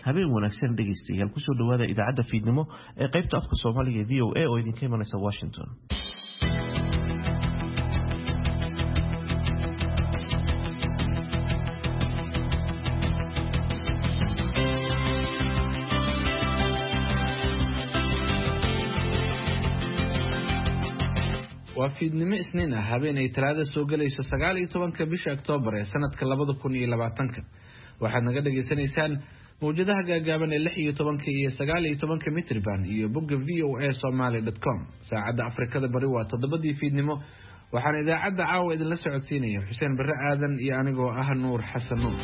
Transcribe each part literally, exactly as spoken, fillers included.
habeen wanaagsan dhegeystayaal ku soo dhawaada idaacadda fiidnimo ee qaybta afka Soomaaliga V O A oo idinka imanaysa Washington. وفيدنimo isniin ah habeenay talaada soo galayso sagaal iyo tobanka bisha Oktoobar ee sanadka labada kun iyo labaatanka waxaad naga dhageysanaysaan mowjadaha gaagaaban ee lix iyo tobanka iyo sagaal iyo tobanka mitir band iyo bogga v o a somali dot com saacada Afrikada bari waa toddobadii fiidnimo waxaan idaacadda caawa idin la socodsiinaya Xuseen Barre Aadan iyo anigoo ah Nuur Xasan Nuur.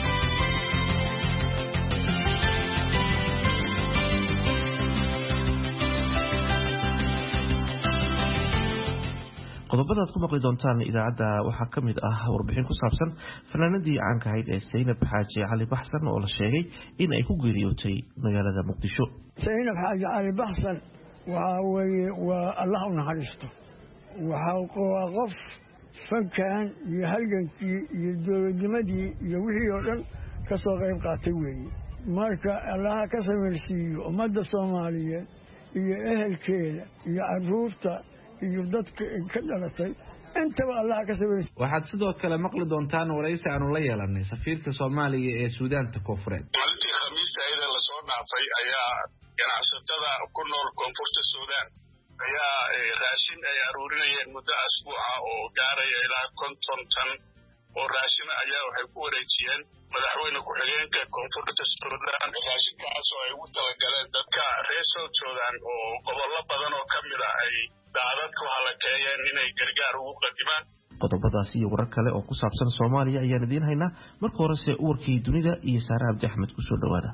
qodobada aad ku maqli doontaan idaacadda waxaa ka mid ah warbixin ku saabsan fanaanadii caanka ahayd ee Zaynab Xaaji Cali Baxsan oo la sheegay in ay ku geeriyootay magaalada Muqdisho. Zaynab Xaaji Cali Baxsan waa weeye waa Allah u naxariisto waxa uu qof fankan iyo halgankii iyo dowladnimadii iyo wixii oo dhan ka soo qayb qaatay weeye marka Allah ka sameeyay ummadda Soomaaliyeed iyo ehelkeeda iyo caruurta iyo dadka ka dhalatay inta Allah ka sameeyay. waxaad sidoo kale maqli doontaan waraysi aanu la yeelanay safiirka Soomaaliya ee Suudaanta Koonfureed. maalintii Khamiista ayada la soo dhaafay ayaa ganacsatada ku nool Koonfurta Suudaan ayaa raashin ay aruurinayeen muddo asbuuca oo gaaraya ilaa konton tan oo raashin ayaa waxay ku wareejiyeen madaxweyne ku-xigeenka Koonfurta Suudaan. raashinkaas oo ay ugu talagaleen dadka reer Suudaan oo gobollo badan oo ka mid ah ay daadadku halkeeyeen inay gargaar ugu qadimaan. qodobadaas iyo warar kale oo ku saabsan Soomaaliya ayaan idin haynaa marka hore se warkii dunida iyo Saara Abdi Axmed ku soo dhawaada.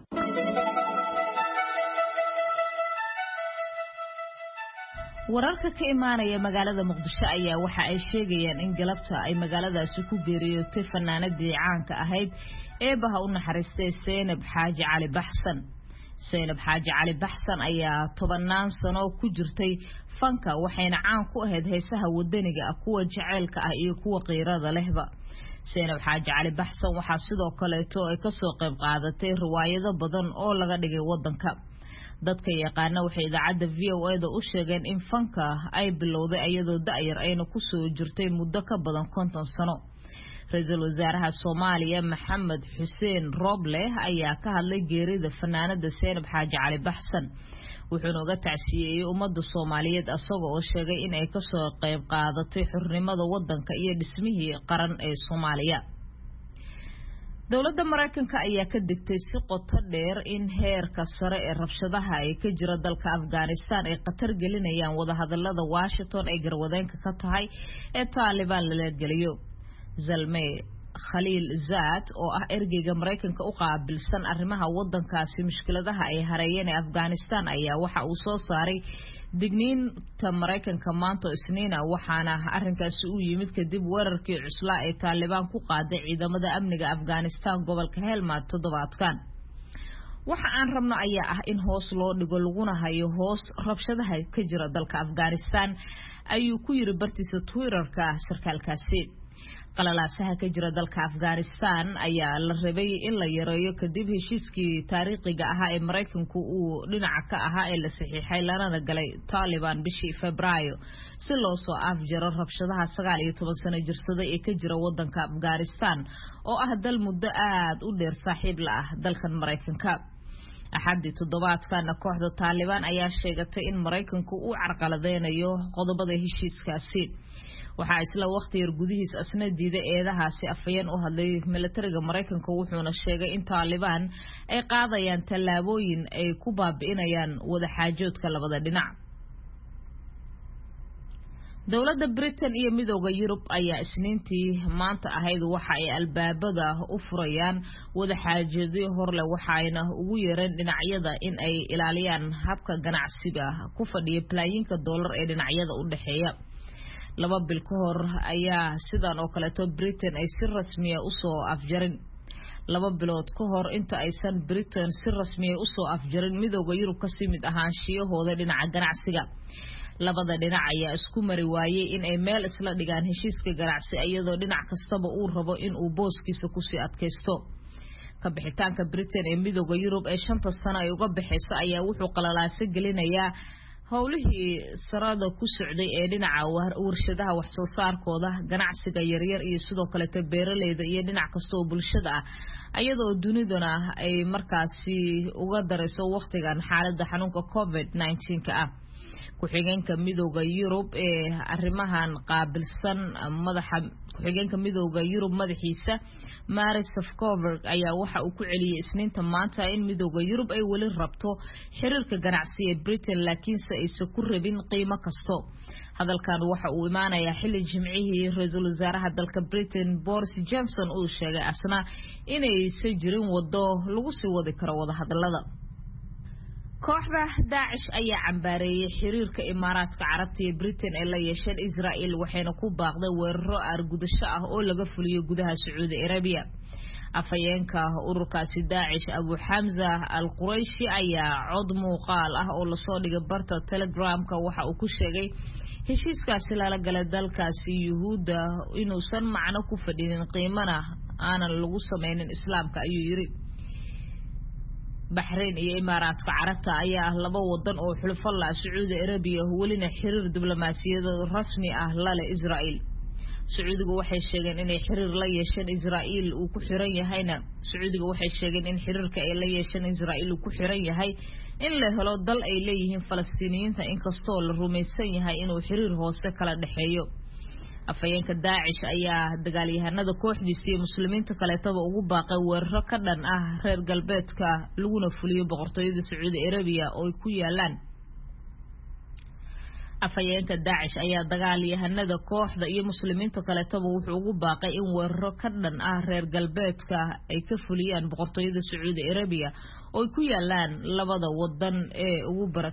wararka ka imaanaya magaalada Muqdisho ayaa waxa ay sheegayaan in galabta ay magaaladaasi ku geeriyootay fanaanadii caanka ahayd eebaha u naxariistay Zaynab Xaaji Cali Baxsan. Zaynab Xaaji Cali Baxsan ayaa tobanaan sano ku jirtay fanka waxayna caan ku ahayd heesaha wadaniga ah kuwa jaceylka ah iyo kuwa qiirada lehba. Zaynab Xaaji Cali Baxsan waxa sidoo kale ay ka soo qayb qaadatay riwaayado badan oo laga dhigay wadanka. dadka yaqaana waxay idaacadda V O A da u sheegeen in fanka ay bilowday iyadoo da'yar ayna ku soo jirtay muddo ka badan konton sano. Ra'iisul Wasaaraha Soomaaliya Maxamed Xuseen Roble ayaa ka hadlay geerida fanaanada Zaynab Xaaji Cali Baxsan wuxuuna uga tacsiyay ummadda Soomaaliyeed asagoo oo sheegay in ay ka soo qayb qaadatay xornimada wadanka iyo dhismihii qaran ee Soomaaliya. dowladda Mareykanka ayaa ka digtay si qoto dheer in heerka sare ee rabshadaha ay ka jira dalka Afghanistan ay qatar gelinayaan wadahadalada Washington ay garwadeenka ka tahay ee Taliban la geliyo. Zalmay Khalil Zaad oo ah ergeyga Mareykanka u qaabilsan arrimaha wadankaasi mushkiladaha ay hareeyeen ee Afghanistan ayaa waxa uu soo saaray digniinta Mareykanka maanta Isniina waxaana arrinkaasi u yimid kadib weerarkii cuslaa ee Taliban ku qaaday ciidamada amniga Afghanistan gobolka Helmand toddobaadkan. waxa aan rabno ayaa ah in hoos loo dhigo laguna hayo hoos rabshadaha ka jira dalka Afghanistan ayuu ku yiri bartiisa Twitter-ka sarkaalkaasi. qalalaasaha ka jira dalka Afghanistan ayaa la rabay in la yareeyo kadib heshiiskii taariikhiga ahaa ee Mareykanku uu dhinaca ka ahaa ee la saxiixay lana galay Taliban bishii Febraayo si loo soo afjaro rabshadaha sagaal iyo toban sano jirsaday ee ka jira wadanka Afghanistan oo ah dal muddo aad u dheer saaxiib la ah dalkan Mareykanka. axadii toddobaadkan kooxda Taliban ayaa sheegatay in Mareykanku uu carqaladeynayo qodobada heshiiskaasi. waxaa isla waqti yar gudihiis asna diiday eedahaasi afayeen u hadlay militariga Mareykanka wuxuuna sheegay in Taliban ay qaadayaan tallaabooyin ay ku baabi'inayaan wada xaajoodka labada dhinac. dowladda Britain iyo midowga Yurub ayaa isniintii maanta ahayd waxa ay albaabada u furayaan wada xaajoodyo horle waxayna ugu yeereen dhinacyada in ay ilaaliyaan habka ganacsiga ku fadhiya bilaayiinka dollar ee dhinacyada u dhaxeeya. laba bil ka hor ayaa sidan oo kale to Britain ay si rasmi ah u soo afjarin laba bilood ka hor inta aysan Britain si rasmi ah u soo afjarin midowga Yurub ka simid ahaanshiyahooda dhinaca ganacsiga. labada dhinac ayaa isku mari waayay in ay meel isla dhigaan heshiiska ganacsi iyadoo dhinac kastaba uu rabo in uu booskiisa ku sii adkaysto. ka bixitaanka Britain ee midowga Yurub ee shanta sano ay uga bixayso ayaa wuxuu qalalaasay gelinayaa howlihii sarada ku socday ee dhinaca warshadaha wax soo saarkooda ganacsiga yaryar iyo sidoo kale beeraleyda iyo dhinac kasta oo bulshada ah ayadoo duniduna ay markaasi uga darayso waqtigan xaaladda xanuunka covid nineteen ka ah ku-xigeenka midowga Yurub ee arrimahan qaabilsan madaxa ku-xigeenka midowga Yurub madaxiisa Maris Sefcovic ayaa waxa uu ku celiyay isniinta maanta in midowga Yurub ay wali rabto xiriirka ganacsi ee Britain laakiinse aysan ku rabin qiimo kasto hadalkan waxa uu imaanayaa xilli jimcihii ra'iisul wasaaraha dalka Britain Boris Johnson uu sheegay asna inaysan jirin wado lagu sii wadi karo wada hadallada kooxda Daesh ayaa cambaareeyay xiriirka Imaaraadka Carabta ee Britain ee la yeeshay Israel waxayna ku baaqday weeraro argudasho ah oo laga fuliyo gudaha Sacuudi Arabia afayeenka ururkaasi Daesh Abu Hamza al-Qurayshi ayaa cod muuqaal ah oo la soo dhigay barta Telegram-ka waxa uu ku sheegay heshiiskaasi la galay dalkaasi Yuhuudda inuusan macno ku fadhinin qiimana aanan lagu sameeynin islaamka ayuu yiri Bahrain iyo Imaaraadka Carabta ayaa laba wadan oo xulafo la Sacuudi Arabia walina xiriir diblomaasiyadeed rasmi ah la leh Israel Sacuudigu waxay sheegeen inay xiriir la yeesheen Israel uu ku xiran yahayna Sacuudigu waxay sheegeen in xiriirka ay la yeesheen Israel uu ku xiran yahay in la helo dal ay leeyihiin Falastiiniyiinta inkastoo la rumaysan yahay inuu xiriir hoose kala dhaxeeyo afayeenka Daesh ayaa dagaalyahanada kooxdiisa iyo muslimiinta kaleetaba ugu baaqay weeraro ka dhan ah reer galbeedka laguna fuliyo boqortooyada Sacuudi Arabia oo ay ku yaalaan afayeenka Daesh ayaa dagaalyahanada kooxda iyo muslimiinta kaleetaba wuxuu ugu baaqay in weeraro ka dhan ah reer galbeedka ay ka fuliyaan boqortooyada Sacuudi Arabia oo ay ku yaalaan labada wadan ee ugu barak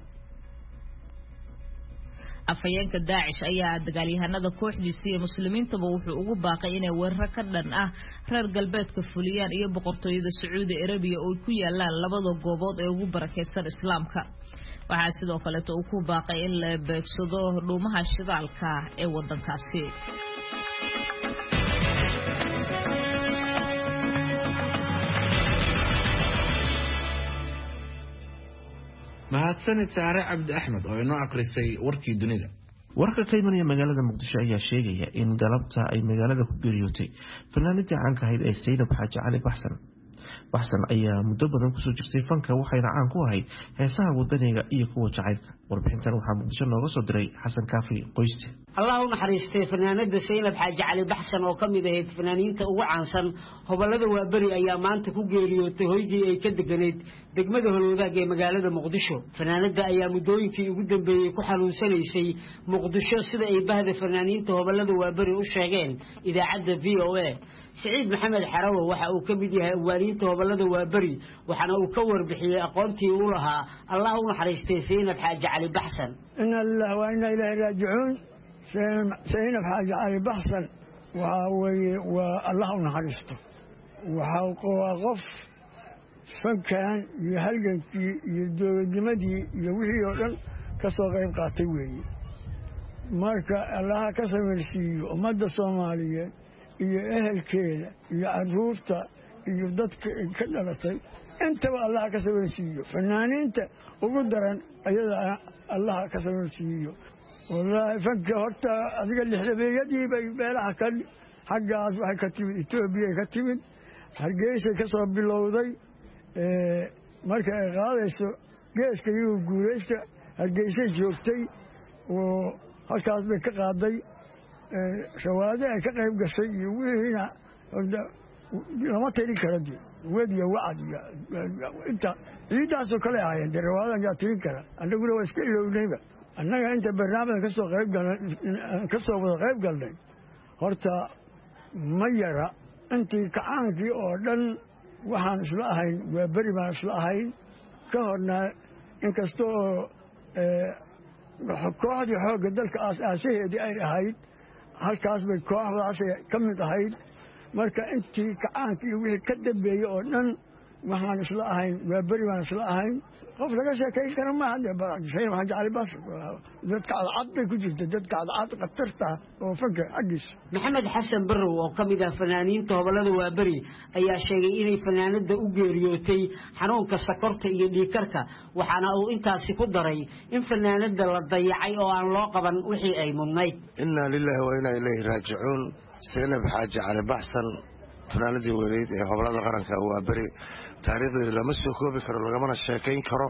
afayeenka Daesh ayaa dagaalyahanada kooxdiisa iyo muslimiintaba wuxuu ugu baaqay inay weeraro ka dhan ah reer galbeedka fuliyaan iyo boqortooyada Sacuudi Arabia oo ku yaalaan labada goobood ee ugu barakeysan islaamka waxa sidoo kale uu ku baaqay in la beegsado dhuumaha shidaalka ee wadankaasi mahadsanid Saare Cabdi Axmed oo inoo aqrisay warkii dunida warka ka imanaya magaalada Muqdisho ayaa sheegaya in galabta ay magaalada ku geeriyootay fanaanadii caanka ahayd ee Saynab Xaaji Cali Baxsan Baxsan ayaa muddo badan ku soo jirtay fanka waxayna caan ku ahayd heesaha wadaniga iyo kuwa jacaylka warbixintan waxaa Muqdisho nooga soo diray Xasan Kaafi Qoyste Allah u naxariistay fanaanada Saynab Xaaji Cali Baxsan oo kamid ahayd fanaaniinta ugu caansan gobolada Waabari ayaa maanta ku geeriyootay hoygii ay ka deganeed degmada Holwadaag ee magaalada Muqdisho fanaanada ayaa muddooyinkii ugu dambeeyay ku xanuunsanaysay Muqdisho sida ay bahda fanaaniinta gobolada Waabari u sheegeen idaacadda V O A سعيد محمد حراوة waxa uu kamid yahay waaliinta gobolada Waabari waxana uu ka warbixiyay aqoontii uu lahaa Allah u naxariistay Saynab Xaaji Cali Baxsan inna lillahi wa inna ilayhi raaji'uun Saynab Xaaji Cali Baxsan waxa weeye waa Allah u naxariisto waxa uu qof fankan iyo halgankii iyo dowladnimadii iyo wixii oo dhan ka soo qayb qaatay weeye marka Allah ka sameeyay ummadda Soomaaliyeed iyo ehelkeeda iyo caruurta iyo dadka ka dhalatay intaba Allah ka sameeyay fanaaniinta ugu daran ayada Allah ka sameeyay wallahi fanka horta adiga lixdabeeyadii bay beelaha ka xaggaas waxay ka timid Itoobiya ka timid Hargeysa ka soo bilowday ee marka ay qaadayso geeska iyo guureysta Hargeysa joogtay oo halkaas bay ka qaaday shawaade ay ka qayb gashay iyo wiina lama tiri kara dii wadiya wacd inta ciidaas oo kale ahaayeen darawaadan yaa tiri kara annaguna waa iska iloownayba annaga inta barnaamijka ka soo qayb galnay ka soo wada qayb galnay horta ma yara intii kacaankii oo dhan waxaan isla ahayn waa beri baan isla ahayn ka horna inkastoo kooxdii xoogga dalka aasaasaheedii ay ahayd halkaas bay kooxdaas ka mid ahayd marka intii kacaankii wixii ka dambeeyey oo dhan waxaan isla ahayn waa beri baan isla ahayn qof laga sheekayn kara maaha dee Saynab Xaaji Cali Baxsan dadka cadcad bay ku jirta dadka cadcad qatarta oo fanka xaggiisa maxamed xasan barrow oo ka mid ah fanaaniinta hobolada waa beri ayaa sheegay inay fanaanada u geeriyootay xanuunka sakorta iyo dhiigkarka waxaana uu intaasi ku daray in fanaanada la dayacay oo aan loo qaban wixii ay mudnayd inna lillahi wa inna ilayhi raaji'uun Saynab Xaaji Cali Baxsan fanaanadii weyneyd ee hobolada qaranka waa beri taariikhdeeda lama soo koobi karo lagamana sheekayn karo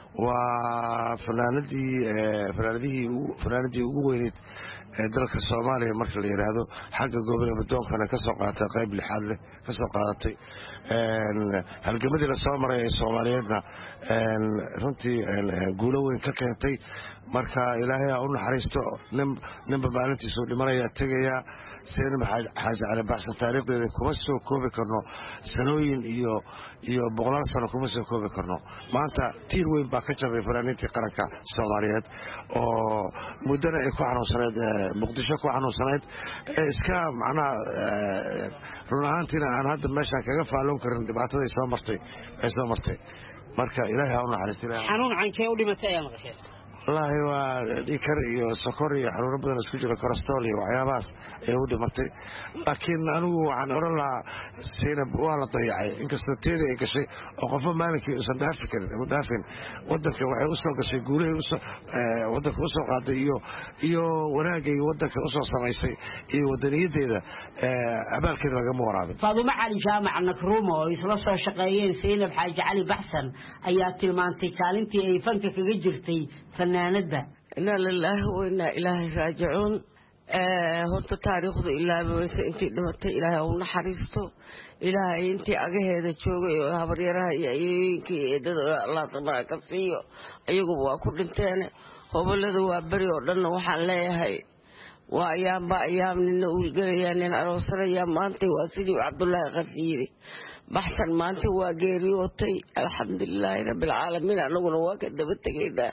waa fanaanadii fanaanadii fanaanadii ugu weyneyd ee dalka Soomaaliya marka la yiraahdo xagga gobolka doonkana ka soo qaatay qayb lixaad leh ka soo qaadatay een halgamadii la soo maray ee Soomaaliyeedna een runtii guulo weyn ka keentay marka Ilaahay ha u naxariisto nin nin maalintiisu dhimanaya tagaya Saynab Xaaji Cali Baxsan taariikhdeeda kuma soo koobi karno sanooyin iyo iyo boqolaal sano kuma soo koobi karno maanta tiir weyn baa ka jabay fanaaniintii qaranka Soomaaliyeed oo muddana ay ku xanuunsaneed muqdisho ku xanuunsaneed iska macnaha run ahaantiina aan hadda meeshaan kaga faalloon karin dhibaatada ay soo martay ay soo martay marka Ilaahay ha u naxariisto xanuun cankee u dhimatay ayaa maqashay والله وديكر iyo sokor iyo xanuun badan isku jira cholesterol iyo waxyaabahaas ay u dhimatay laakiin anigu waxaan oran lahaa Saynab waa la dayacay inkastoo teeda ay gashay oo qofba maalinkii uusan dhaafi karin u dhaafin wadanka waxay u soo gashay guulahay u soo wadanka u soo qaaday iyo iyo wanaagay wadanka u soo samaysay iyo wadaniyadeeda abaalkeeda laga waraabin Faadumo Cali Jaamac Nakrumo oo isla soo shaqeeyeen Saynab Xaaji Cali Baxsan ayaa tilmaantay kaalintii ay fanka kaga jirtay fanaanada inna lillahi wa inna ilayhi raaji'uun ee horta taariikhdu ilaabaysa intii dhimatay Ilaahay uu naxariisto Ilaahay intii agaheeda joogay oo habaryaraha iyo ayeenkii eedada Allah sabra ka siiyo ayagu waa ku dhinteen hobolada waa bari oo dhan waxaan leeyahay waa ayaamba ayaamnina uu galayaan aroosaraya maanta waa sidii Cabdullaahi Qarsiiri Baxsan maanta waa geeriyootay alxamdulilaahi rabbil caalamiin anaguna waa ka daba tagaynaa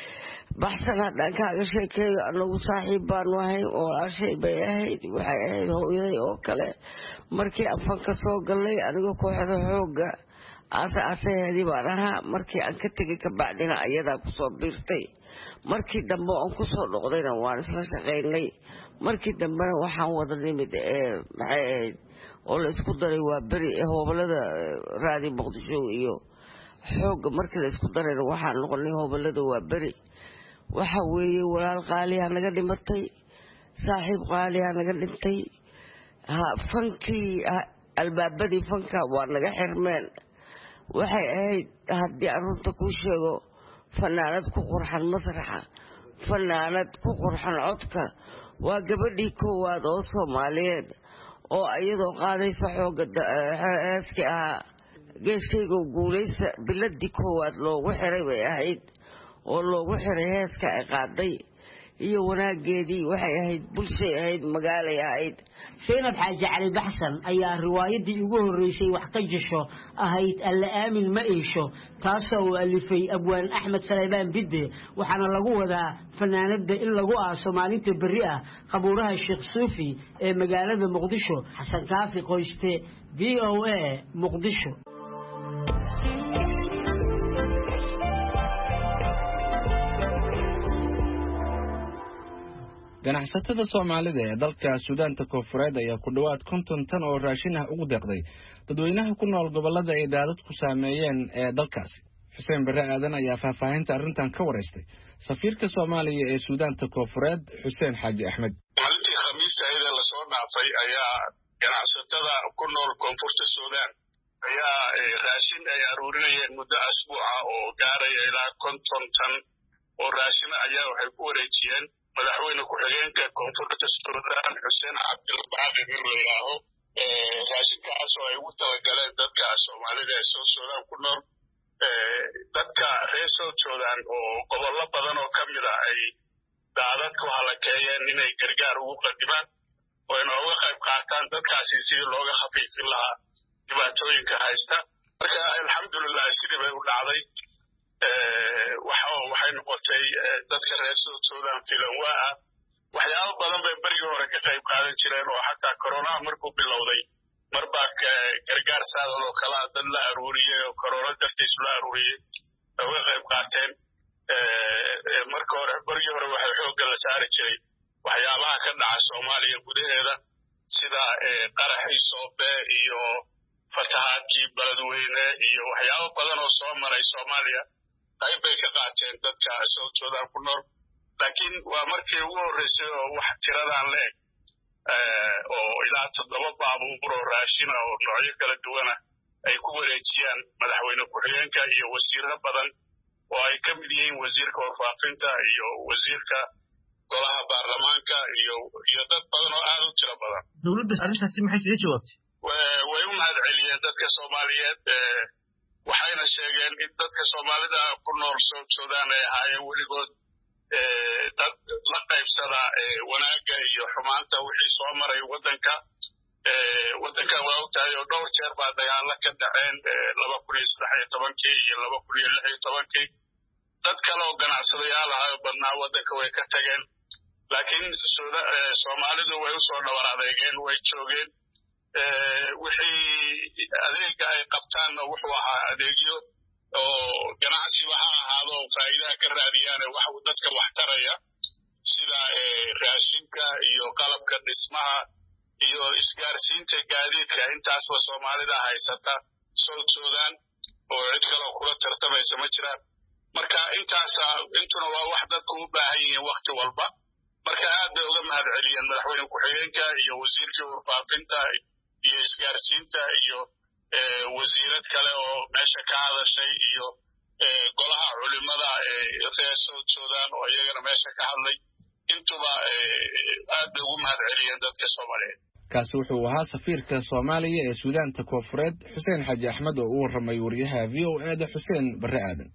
Baxsan haddaan kaaga sheekeeyo anagu saaxiib baan wahay oo ashay bay ahayd waxay ahayd hooyaday oo kale markii aan fanka soo galay aniga kooxda xooga aasa asaheedii baan ahaa markii aan ka tegay ka bacdina ayadaa kusoo biirtay markii dambe aan kusoo noqdayna waan isla shaqaynay markii dambena waxaan wada nimid ee maxay ahayd oo la isku daray waa beri ee hobolada raadi Muqdisho iyo xoog markii la isku darayna waxaan noqonay hobolada waa beri waxa weeye walaal qaali ah naga dhimatay saaxiib qaali ah naga dhintay ha fankii albaabadii fanka waa naga xirmeen waxay ahayd haddii aan runta ku sheego fanaanad ku qurxan masraxa fanaanad ku qurxan codka waa gabadhii koowaad oo Soomaaliyeed oo iyadoo qaadaysa xooga heeski ah geeskayga guulaysa biladii koowaad loogu xiray bay ahayd oo loogu xiray heeska ay qaaday iyo wanaageedii waxay ahayd bulshay ahayd magaalay ahayd Saynab Xaaji Cali Baxsan ayaa riwaayadii ugu horeysay wax ka jisho ahayd alla aamin ma eesho taasoo uu alifay abwaan Axmed Saleebaan Bidde waxaana lagu wadaa fanaanada in lagu aaso maalinta bari ah qabuuraha Sheekh Suufi ee magaalada Muqdisho Xasan Kaafi Qoyste V O A Muqdisho ganacsatada Soomaalida ee dalka Suudaanta Koonfureed ayaa ku dhawaad konton tan oo raashin ah ugu deeqday dadweynaha ku nool gobolada ay daadadku saameeyeen ee dalkaasi Xuseen Barre Aadan ayaa faahfaahinta arrintan ka wareystay safiirka Soomaaliya ee Suudaanta Koonfureed Xuseen Xaaji Axmed maalintii Khamiista ee la soo dhaafay ayaa ganacsatada ku nool Koonfurta Suudaan ayaa raashin ay aruurinayeen muddo asbuuca oo gaaraya ilaa konton tan oo raashin ayaa waxay ku wareejiyeen madaxweyne ku-xigeenka Koonfurta Suudaan Xuseen Cabdilbaaqi in la yidhaaho raashinkaas oo ay ugu talagaleen dadka Soomaalida ee South Sudan ku nool dadka reer South Sudan oo gobollo badan oo ka mid ah ay daadadku halakeeyeen inay gargaar ugu qadimaan oo inay uga qayb qaataan dadkaasi sidii looga khafiifin lahaa dhibaatooyinka haysta marka alxamdulillah sidii bay u dhacday waxay noqotay dadka reer South Sudan filan waa waxyaabo badan bay barigii hore ka qayb qaadan jireen oo xataa corona markuu bilowday marbaa gargaar saadan oo kala dad la aruuriyey oo korona dartiis la aruuriyey uga qayb qaateen marka hore baryo hore waxay xoogga la saari jiray waxyaabaha ka dhaca Soomaaliya gudaheeda sida qaraxii Soobe iyo fatahaadkii Beledweyne iyo waxyaabo badan oo soo maray Soomaaliya qayb bay ka qaateen dadka soo joodan ku nool laakiin waa markii ugu horeysay oo wax tiradan leeg oo ilaa toddoba baabuur oo raashin ah oo noocyo kala duwan ah ay ku wareejiyaan madaxweyne ku-xigeenka iyo wasiirro badan oo ay ka mid yihiin wasiirka warfaafinta iyo wasiirka golaha baarlamaanka iyo iyo dad badan oo aad u tiro badan dowladda arrintaasi maxay kaga jawaabtay way u mahad celiyeen dadka Soomaaliyeed waxayna sheegeen in dadka Soomaalida ku nool soo joodaan ay ahaayeen weligood dad la qaybsada wanaagga iyo xumaanta wixii soo maray waddanka waddanka waa ogtahay oo dhowr jeer baa dagaalo ka dhaceen laba kun iyo saddex iyo tobankii iyo laba kun iyo lix iyo tobankii dad kale oo ganacsadayaal ah oo badnaa waddanka way ka tageen laakiin Soomaalidu way u soo dhabar adeegeen way joogeen wixii adeega ay qabtaanna wuxuu ahaa adeegyo oo ganacsi waxa ahaado faa'iidaha ka raadiyaan wax dadka wax taraya sida raashinka iyo qalabka dhismaha iyo isgaarsiinta gaadiidka intaasba Soomaalida haysata soo joodaan oo cid kale oo kula tartamaysa ma jiraan marka intaas intuna waa wax dadku u baahan yihiin waqti walba marka aad bay uga mahad celiyeen madaxweyne ku-xigeenka iyo wasiirka warfaafinta iyo isgaarsiinta iyo wasiirad kale oo meesha ka hadashay iyo golaha culimada ee soo joodaan oo iyagana meesha ka hadlay intuba aad bay ugu mahad celiyeen dadka Soomaaliyeed kaasi wuxuu ahaa safiirka Soomaaliya ee Suudaanta Koonfureed Xuseen Xaji Axmed oo u warramay wariyaha V O A da Xuseen Barre Aadan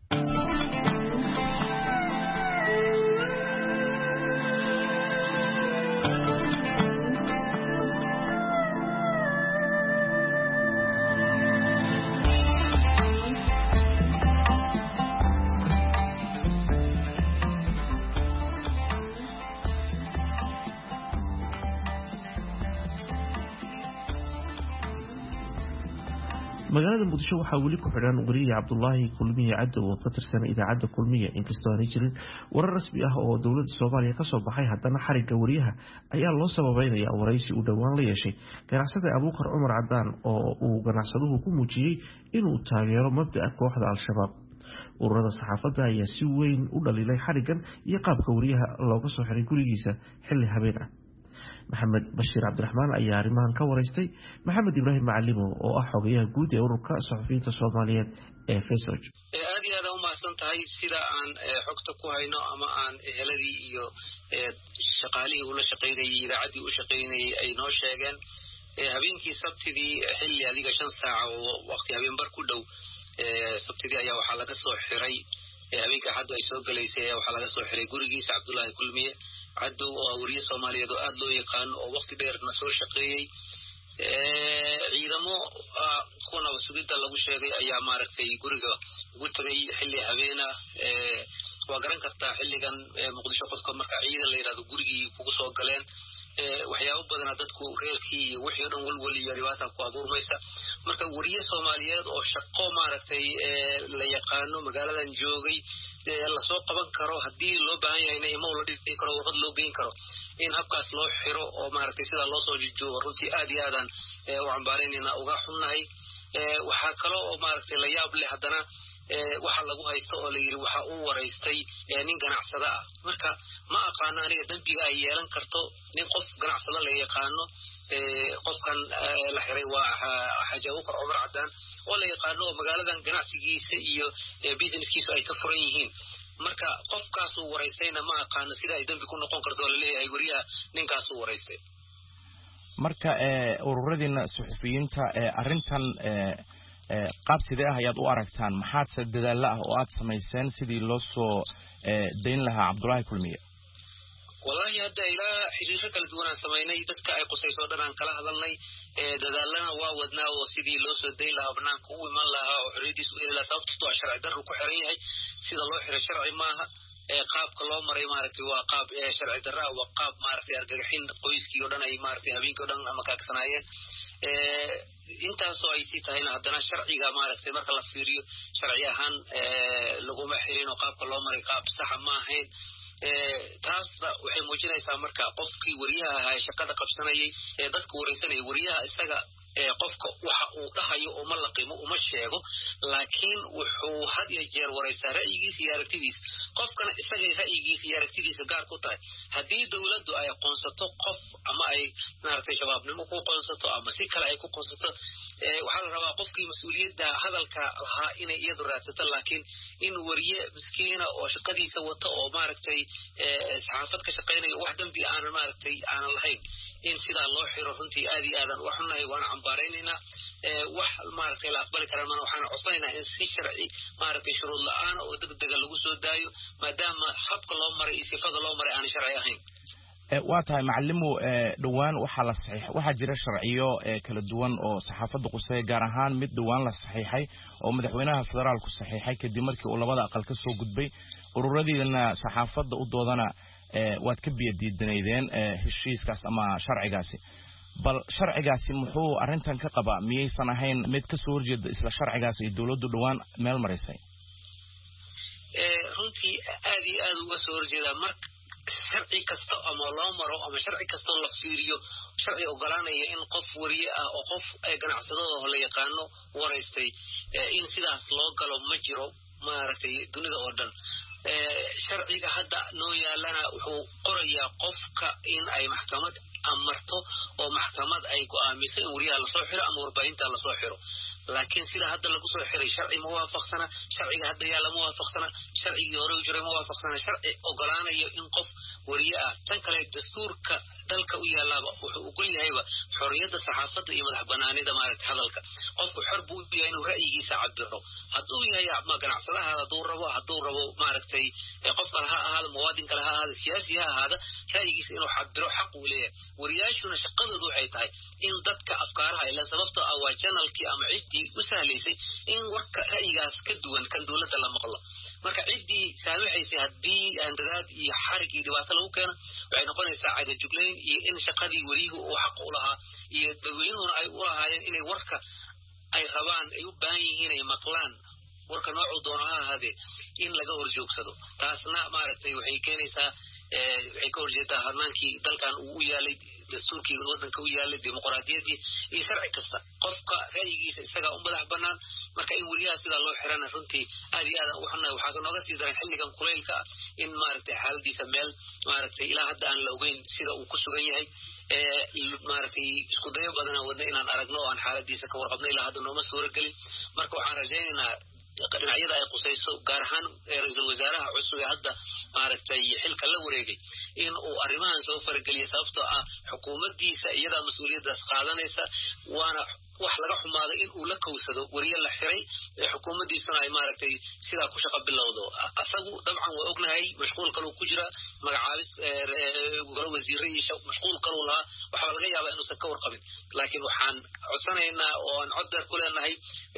magaalada muqdisho waxaa weli ku xidhan wariye Cabdullaahi Kulmiye Caddo oo ka tirsan idaacadda Kulmiye inkastoo aanay jirin warar rasmi ah oo dowladda Soomaaliya ka soo baxay haddana xariga wariyaha ayaa loo sababeynaya waraysi uu dhowaan la yeeshay ganacsade Abuukar Cumar Cadaan oo uu ganacsaduhu ku muujiyey inuu taageero mabda'a kooxda Al-Shabaab ururada saxaafadda ayaa si weyn u dhaliilay xarigan iyo qaabka wariyaha looga soo xiray gurigiisa xilli habeen ah maxamed bashiir cabdiraxmaan ayaa arrimahan ka waraystay maxamed ibraahim macalimo oo ah xogayaha guud ee ururka saxafiyiinta Soomaaliyeed ee Fesoj aad iyo aad u mahadsan tahay sida aan xogta ku hayno ama aan eheladii iyo shaqaalihii ula shaqeynayay idaacaddii u shaqeynayay ay noo sheegeen habeenkii sabtidii xilli adiga shan saac oo waqti habeen bar ku dhow sabtidii ayaa waxaa laga soo xiray habeenka hadda ay soo galaysay waxaa laga soo xiray gurigiisa Cabdullaahi Kulmiye Caddo oo wariye Soomaaliyeed oo aad loo yaqaan oo waqti dheerna soo shaqeeyay ciidamo kuna sugidda lagu sheegay ayaa maaragtay guriga ugu tagay xilli habeena waa garan kartaa xilligan Muqdisho qofka marka ciidan la yiraahdo gurigii kugu soo galeen waxyaabo badan dadku reerkii iyo wixii dhan walwal iyo dhibaato ku abuurmaysa marka wariye Soomaaliyeed oo shaqo maaragtay la yaqaano magaaladan joogay la soo qaban karo hadii loo baahan yahay in imo la dhigi karo warqad loo geyn karo in habkaas loo xiro oo maaragtay sida loo soo joogo runtii aad iyo aadan u cambaarayna uga xunnahay waxa kale oo maaragtay la yaab leh hadana waxa lagu haysto oo la yiri waxa uu wareystay nin ganacsada ah marka ma aqaan aniga dambiga ay yeelan karto nin qof ganacsada la yaqaano qofkan la xiray waa Xaji Abuukar Cumar Cadaan oo la yaqaano magaaladan ganacsigiisa iyo businesskiisa ay ka furan yihiin marka qofkaas uu wareystayna ma aqaan sida ay dambi ku noqon karto la leeyahay wariyaha ninkaas uu wareystay marka ururadiina suxufiyiinta arintan qaab sidee ah ayaad u aragtaan maxaad dadaal ah oo aad sameyseen sidii loo soo deyn lahaa Cabdullaahi Kulmiye wallahi hadda ilaa xiriirka kala duwan aan sameynay dadka ay qusayso dhanaan kala hadalnay dadaalana waa wadnaa oo sidii loo soo deyn lahaa banaanka u iman lahaa oo xiriirdiisu ilaa sababtoo ah sharci darro ku xiran yahay sida loo xiray sharci maaha qaabka loo maray maaragtay waa qaab sharci darro waa qaab maaragtay argagaxin qoyskii oo dhan ay maaragtay habeenkii oo dhan ama kaagsanaayeen intaasoo ay sii tahayna haddana sharciga maaragtay marka la fiiriyo sharci ahaan laguma xirin oo qaabka loo maray qaab saxa ma ahayn taasna waxay muujinaysaa marka qofkii wariyaha ahaa shaqada qabsanayay ee dadka wareysanaya wariyaha isaga qofka waxa uu dhahayo oo ma laqimo uma sheego laakiin wuxuu had iyo jeer wareysaa ra'yigiisa iyo aragtidiisa qofkana isaga ra'yigiisa iyo aragtidiisa gaar ku tahay haddii dawladdu ay aqoonsato qof ama ay maaragtay shabaabnimo ku aqoonsato ama si kale ay ku aqoonsato waxaa la rabaa qofkii mas-uuliyadda hadalka lahaa inay iyadu raadsato laakiin in wariye miskiina oo shaqadiisa wata oo maaragtay saxaafad ka shaqaynayo wax dambi aanan maaragtay aanan lahayn in sidaa loo xiro runtii aad iyo aadan wax xunahay waana cambaaraynaynaa wax maaragtay la aqbali karaan mana waxaana codsanaynaa in si sharci maaragtay shuruud la-aan oo degdega lagu soo daayo maadaama habka loo maray iyo sifada loo maray aanay sharci ahayn waa tahay macalimo dhawaan waxaa la saxiix waxaa jira sharciyo kala duwan oo saxaafadda qusay gaar ahaan mid dhawaan la saxiixay oo madaxweynaha federaalku saxiixay kadib markii uu labada aqal ka soo gudbay ururadiina saxaafadda u doodana waad ka biyadiidanaydeen heshiiskaas ama sharcigaasi bal sharcigaasi muxuu arrintan ka qabaa miyaysan ahayn mid ka soo horjeeda isla sharcigaas ay dawladdu dhawaan meel marisay runtii aad iyo aad uga soo horjeedaa marka sharci kasta ama loo maro ama sharci kastoo la fiiriyo sharci ogolaanaya in qof wariye ah oo qof ganacsadada la yaqaano waraystay in sidaas loo galo ma jiro maaragtay dunida oo dhan sharciga hadda noo yaalana wuxuu qorayaa qofka in ay maxkamad amarto oo maxkamad ay go'aamiso in wariyaha lasoo xiro ama warbaahinta lasoo xiro laakiin sida hadda lagu soo xiray sharci ma waafaqsana sharciga hadda yaala ma waafaqsana sharcigii hore u jiray ma waafaqsana sharci ogolaanayo in qof wariye ah tan kale dastuurka dalka u yaalaaba wuxuu ogol yahayba xorriyadda saxaafadda iyo madax banaanida maaragtay hadalka qofku xor buu u yahay inuu ra'yigiisa cabiro hadduu yahay ma ganacsadaha hadduu rabo hadduu rabo maaragtay qof kale ha ahaada muwaadin kale ha ahaada siyaasi ha ahaada ra'yigiisa inuu cabiro xaq uu leeyahay wariyaashuna shaqadoodu waxay tahay in dadka afkaaraha ila sababtoo ah waa janalkii ama ciddii u sahlaysay in warka ra'yigaas ka duwan kan dawladda la maqlo marka ciddii saamaxaysay haddii andadaad iyo xarig iyo dhibaato lagu keeno waxay noqonaysaa cagajuglayn iyo in shaqadii wariyuhu uu xaq u lahaa iyo dadweynuhuna ay u lahaayeen inay warka ay rabaan ay u baahan yihiin ay maqlaan warka noocuu doono ha ahaadee in laga horjoogsado taasna maaragtay waxay keenaysaa waxay ka horjeedaa harnaankii dalkan uu u yaalay dastuurkii waddanka u yaalay dimuqraadiyaddii iyo sharci kasta qofka ra'yigiisa isagaa u madax bannaan marka in wariyaha sidaa loo xirana runtii aad iyo aadan ugu xunnahay waxaa nooga sii daran xilligan kulaylka ah in maaragtay xaaladiisa meel maaragtay ilaa hadda aan la ogeyn sida uu ku sugan yahay maaragtay isku dayo badanaa wadna inaan aragno oo aan xaaladiisa ka warqabno ilaa hadda nooma suura gelin marka waxaan rajaynaynaa dhinacyada ay qusayso gaar ahaan ra-iisul wasaaraha cusub ee hadda maaragtay xilka la wareegay in uu arrimahan soo farageliya sababtoo ah xukuumaddiisa iyadaa mas-uuliyaddaas qaadanaysa waana wax laga xumaaday in uu la kowsado wariye la xiray xukuumaddiisuna ay maaragtay sidaa ku shaqo bilowdo asagu dabcan waa ognahay mashquul kaluu ku jira magacaabis golo wasiire iyo mashquul kaluu lahaa waxaa laga yaabaa inuusan ka warqabin laakiin waxaan codsanaynaa oo aan cod deer ku leenahay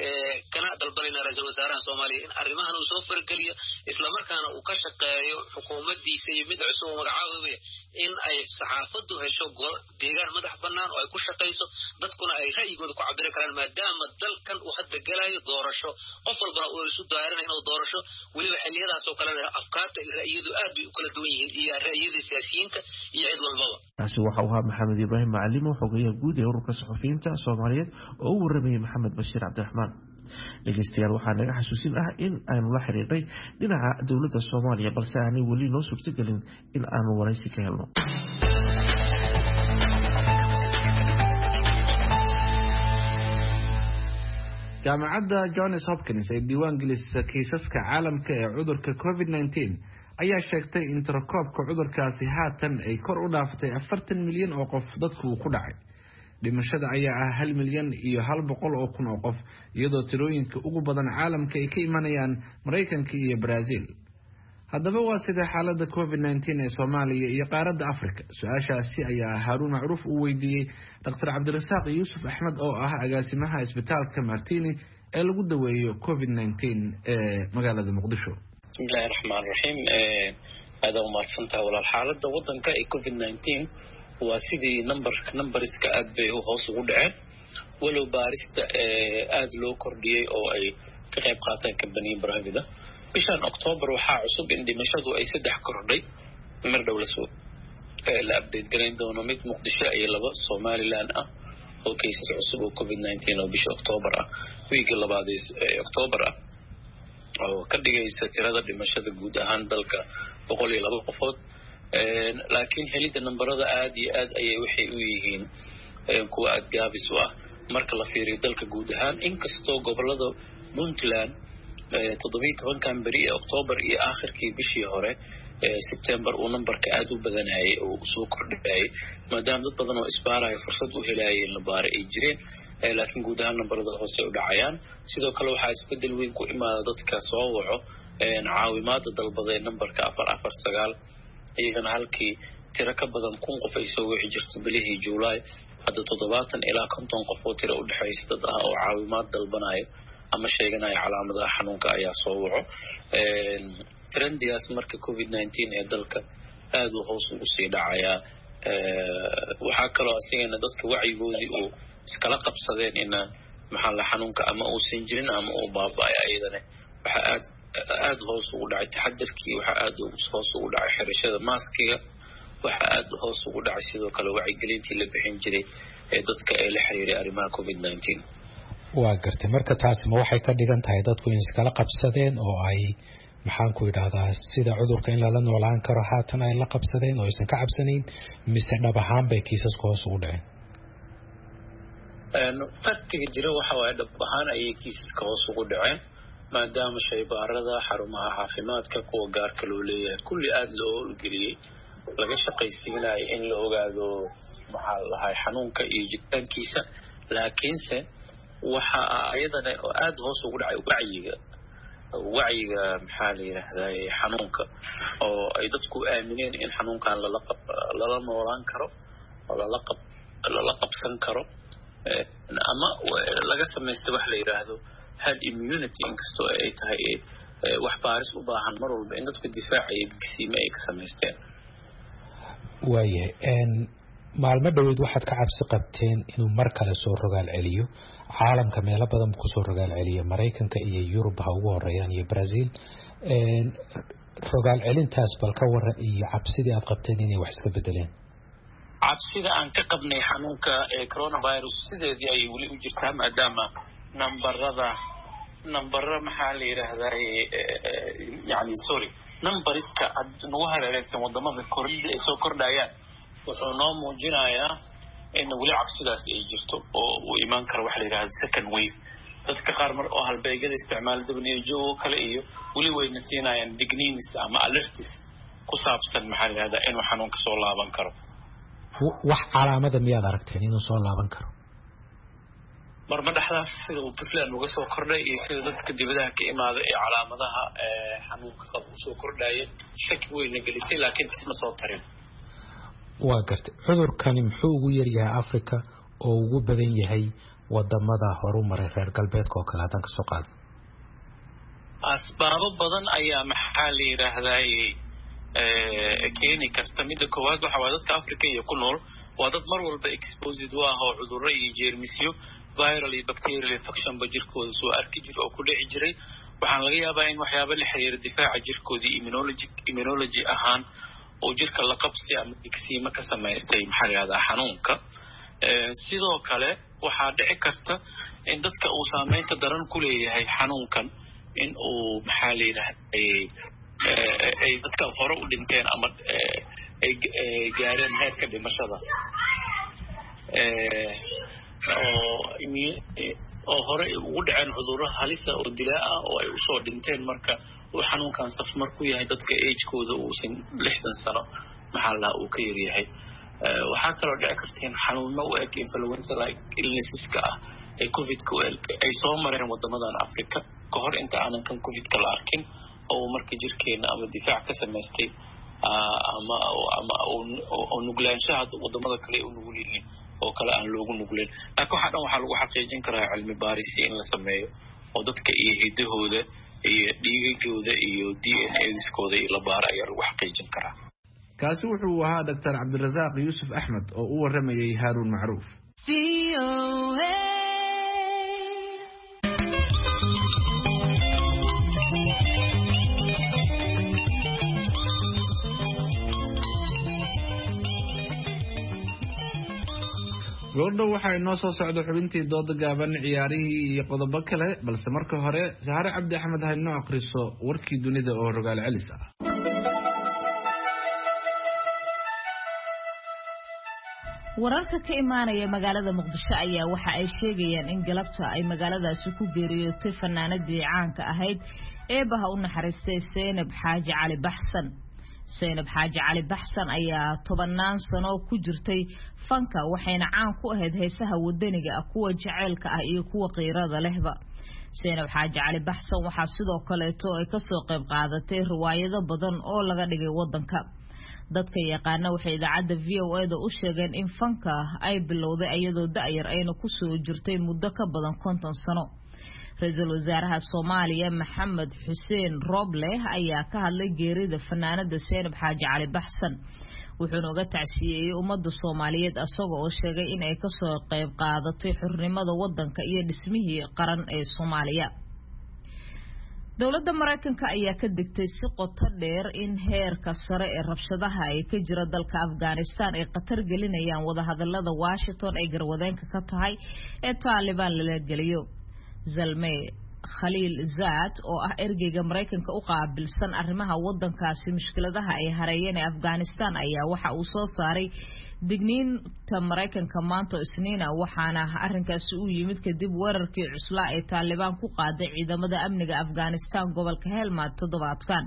kana dalbanaynaa ra-iisul wasaaraha soomaaliya in arrimahan uu soo farageliyo islamarkaana uu ka shaqeeyo xukuumaddiisa iyo mid cusub oo magacaabaya in ay saxaafaddu hesho deegaan madax bannaan oo ay ku shaqayso dadkuna ay ra'yigooda ku cabiri karaan maadaama dalkan uu hadda gelayo doorasho qof walbana uu isu diyaarinay inuu doorasho weliba xilliyadaas oo kalena afkaarta iyo ra'yiyadu aad bay u kala duwan yihiin iyo ra'yiyada siyaasiyiinta iyo cid walbaba kaasi waxa uu ahaa maxamed ibraahim macalimo xogeyaha guud ee ururka saxufiyiinta soomaaliyeed oo u waramayay maxamed bashiir cabdiraxmaan dhegeystayaal waxaa naga xasuusin ah in aanu la xiriirnay dhinaca dowladda soomaaliya balse aanay weli noo suurtagelin in aanu waraysi ka helno jaamacadda Johns Hopkins ee diiwaan gelisa kiisaska caalamka ee cudurka covid nineteen ayaa sheegtay in tirakoobka cudurkaasi haatan ay kor u dhaaftay afartan milyan oo qof dadku ku dhacay dhimashada ayaa ah hal milyan iyo hal boqol oo kun oo qof iyadoo tirooyinka ugu badan caalamka ay ka imanayaan Mareykanka iyo Brazil haddaba waa sida xaaladda covid nineteen ee Soomaaliya iyo qaaradda Afrika su'aashaasi ayaa Haruun Macruuf uu weydiiyay Dr Cabdirasaaq Yuusuf Axmed oo ah agaasimaha isbitaalka Martini ee lagu daweeyo covid nineteen ee magaalada Muqdisho bismillahir rahmaanir rahiim ee hada uma santa wala xaaladda wadanka ee covid nineteen waa sidii number numberska aad bay u hoos ugu dhaceen walow baarista aad loo kordhiyey oo ay ka qayb qaataan kambaniya private bishan October waxaa cusub in dhimashadu ay saddex kordhay mar dhow la soo la update gareyn doono mid Muqdisho iyo laba Somaliland ah oo cases cusub oo covid nineteen oo bisha October ah week labaad ee October ah oo ka dhigaysa tirada dhimashada guud ahaan dalka boqol iyo laba qofood laakiin helida nambarada aad iyo aad ayay waxay u yihiin kuwa aad gaabis u ah marka la fiiriyo dalka guud ahaan inkastoo gobolada Puntland toddoba iyo toban kan bari ee October iyo aakhirkii bishii hore September uu nambarka aad u badanayay oo soo kordhayay maadaama dad badan oo isbaaraya fursad u helayeen la baaray ay jireen laakiin guud ahaan nambarada hoose u dhacayaan sidoo kale waxaa isbedel weyn ku imaada dadka soo waco caawimaada dalbaday nambarka afar afar sagaal iyagana halkii tiro ka badan kun qof ay soo wici jirto bilihii July hadda toddobaatan ilaa konton qof oo tiro u dhaxaysa dad ah oo caawimaad dalbanaya ama sheeganaya calaamadaha xanuunka ayaa soo waco trendigaas marka covid nineteen ee dalka aad u hoos ugu sii dhacaya waxaa kaloo asigana dadka wacyigoodii uu iskala qabsadeen in maxaa la xanuunka ama uusan jirin ama uu baaba'ay ayadana waxa aad aad hoos ugu dhacay taxadarkii waxa aad hoos ugu dhacay xirashada maaskiga waxa aad hoos ugu dhacay sidoo kale wacyigelintii la bixin jiray ee dadka ay la xiriiray arrimaha covid nineteen waa gartay marka taasi ma waxay ka dhigan tahay dadku in iskala qabsadeen oo ay maxaan ku yiraahdaa sida cudurka in la noolaan karo haatan ay la qabsadeen oo aysan ka cabsanayn mise dhab ahaan bay kiisasku hoos ugu dhaceen farqiga jira waxa waaye dhab ahaan ayay kiisaska hoos ugu dhaceen maadaama shaybaarada xarumaha caafimaadka kuwa gaarka loo leeyahay kulli aad loo geliyey laga shaqaysiinayo in la ogaado maxaa lahay xanuunka iyo jiritaankiisa laakiinse waxa ayadana aad hoos ugu dhacay wacyiga wacyiga maxaa la yiraahdaa xanuunka oo ay dadku aamineen in xanuunkan lala lala noolaan karo oo lala qab lala qabsan karo ama laga sameystay wax la yiraahdo herd immunity inkastoo ay tahay wax baaris u baahan mar walba in dadku difaacaya gisiime ay ka sameysteen waayahay maalmo dhaweed waxaad ka cabsi qabteen inuu mar kale soo rogaal celiyo caalamka meelo badan ku soo rogaal celiyo Mareykanka iyo Yurub ha ugu horeeyaan iyo Brazil rogaal celintaas bal ka waran iyo cabsidii aad qabteen inay wax iska bedeleen cabsida aan ka qabnay xanuunka ee coronavirus sideedii ay wali u jirtaa maadaama nambarada nambara maxaa la yiraahdaa yani sorry numbariska nagu hareeraysan wadamada kordhida ay soo kordhayaan wuxuu noo muujinayaa in wali cabsidaas ay jirto oo uu imaan karo wax la yiraahdo second wave dadka qaar mar oo halbeegada isticmaal W H O kale iyo wali wayna siinayaan digniins ama alerts ku saabsan maxaa la yiraahdaa inuu xanuunka soo laaban karo wax calaamada miyaad aragteen inuu soo laaban karo mar ma dhaxdaas sida uu Puntland uga soo kordhay iyo sida dadka dibadaha ka imaada ee calaamadaha xanuunka qab u soo kordhaya shaki weyn gelisay laakiin isma soo tarin waa gartay cudurkani muxuu ugu yar yahay Afrika oo ugu badan yahay wadamada horumaray reer galbeedka oo kale hadan ka soo qaado asbaabo badan ayaa maxaa la yiraahdaa ee keeni karta mid koowaad waxa waa dadka Afrika iyo ku nool waa dad mar walba exposed u ah cudurro iyo jeermisyo viral iyo bacterial infection bajirkooda soo arki jiro oo ku dhici jiray waxaan laga yaabaa in waxyaabo la xiriira difaaca jirkooda immunology immunology ahaan oo jirka la qabsi ama digsiima ka samaystay maxaa la yiraahdaa xanuunka sidoo kale waxaa dhici karta in dadka uu saameynta daran ku leeyahay xanuunkan in uu maxaa la yiraahdaa ay dadka hore u dhinteen ama ay gaareen heerka dhimashada oo hore ugu dhaceen cudurro halis ah oo dilaa ah oo ay usoo dhinteen marka uu xanuunkan safmar ku yahay dadka age-kooda uusan lixdan sano maxaa la uu ka yar yahay waxaa kaloo dhici karta in xanuuno u eg influenza like illnesseska ah ee covidka ay soo mareen wadamadan Afrika ka hor inta aanan kan covidka la arkin oo marka jirkeena ama difaac ka samaystay ama ama oo nuglaanshaha wadamada kale u nugul yihiin oo kale aan loogu nugleen laakiin waxa dhan waxa lagu xaqiijin karaa cilmi baaris in la sameeyo oo dadka iyo hidahooda iyo dhiigagooda iyo D N A-skooda iyo la baaro ayaa lagu xaqiijin karaa kaasi wuxuu ahaa Doctor Cabdirasaaq Yuusuf Axmed oo u waramayay Haarun Macruuf. goordhow waxaa inoo soo socda xubintii dooda gaaban ciyaarihii iyo qodobo kale balse marka hore Sahare Cabdi Axmed ha inoo akhriso warkii dunida oo rogaal celis ah. wararka ka imaanaya magaalada Muqdisho ayaa waxa ay sheegayaan in galabta ay magaaladaasi ku geeriyootay fanaanadii caanka ahayd eebaha u naxariistay Zeynab Xaaji Cali Baxsan. Zeynab Xaaji Cali Baxsan ayaa tobanaan sano ku jirtay fanka waxayna caan ku ahayd heesaha wadaniga ah kuwa jaceylka ah iyo kuwa qiirada lehba. Zeynab Xaaji Cali Baxsan waxa sidoo kale ay ka soo qayb qaadatay riwaayado badan oo laga dhigay wadanka. dadka yaqaana waxay idaacada V O A da u sheegeen in fanka ay bilowday iyadoo da'yar ayna ku soo jirtay muddo ka badan konton sano. Ra'iisul Wasaaraha Soomaaliya Maxamed Xuseen Roble ayaa ka hadlay geerida fanaanada Zeynab Xaaji Cali Baxsan wuxuuna uga tacsiyay ummadda Soomaaliyeed asagoo oo sheegay in ay ka soo qayb qaadatay xornimada wadanka iyo dhismihii qaran ee Soomaaliya. dowladda Mareykanka ayaa ka digtay si qoto dheer in heerka sare ee rabshadaha ay ka jira dalka Afghanistan ay qatar gelinayaan wada hadallada Washington ay garwadeenka ka tahay ee Taliban la geliyo. Zalmay Khalil Zaad oo ah ergeyga Mareykanka u qaabilsan arrimaha wadankaasi mushkiladaha ay hareeyeen ee Afghanistan ayaa waxa uu soo saaray digniinta Mareykanka maanta Isniina waxaana arrinkaasi u yimid kadib weerarkii cuslaa ee Taliban ku qaaday ciidamada amniga Afghanistan gobolka Helmand toddobaadkan.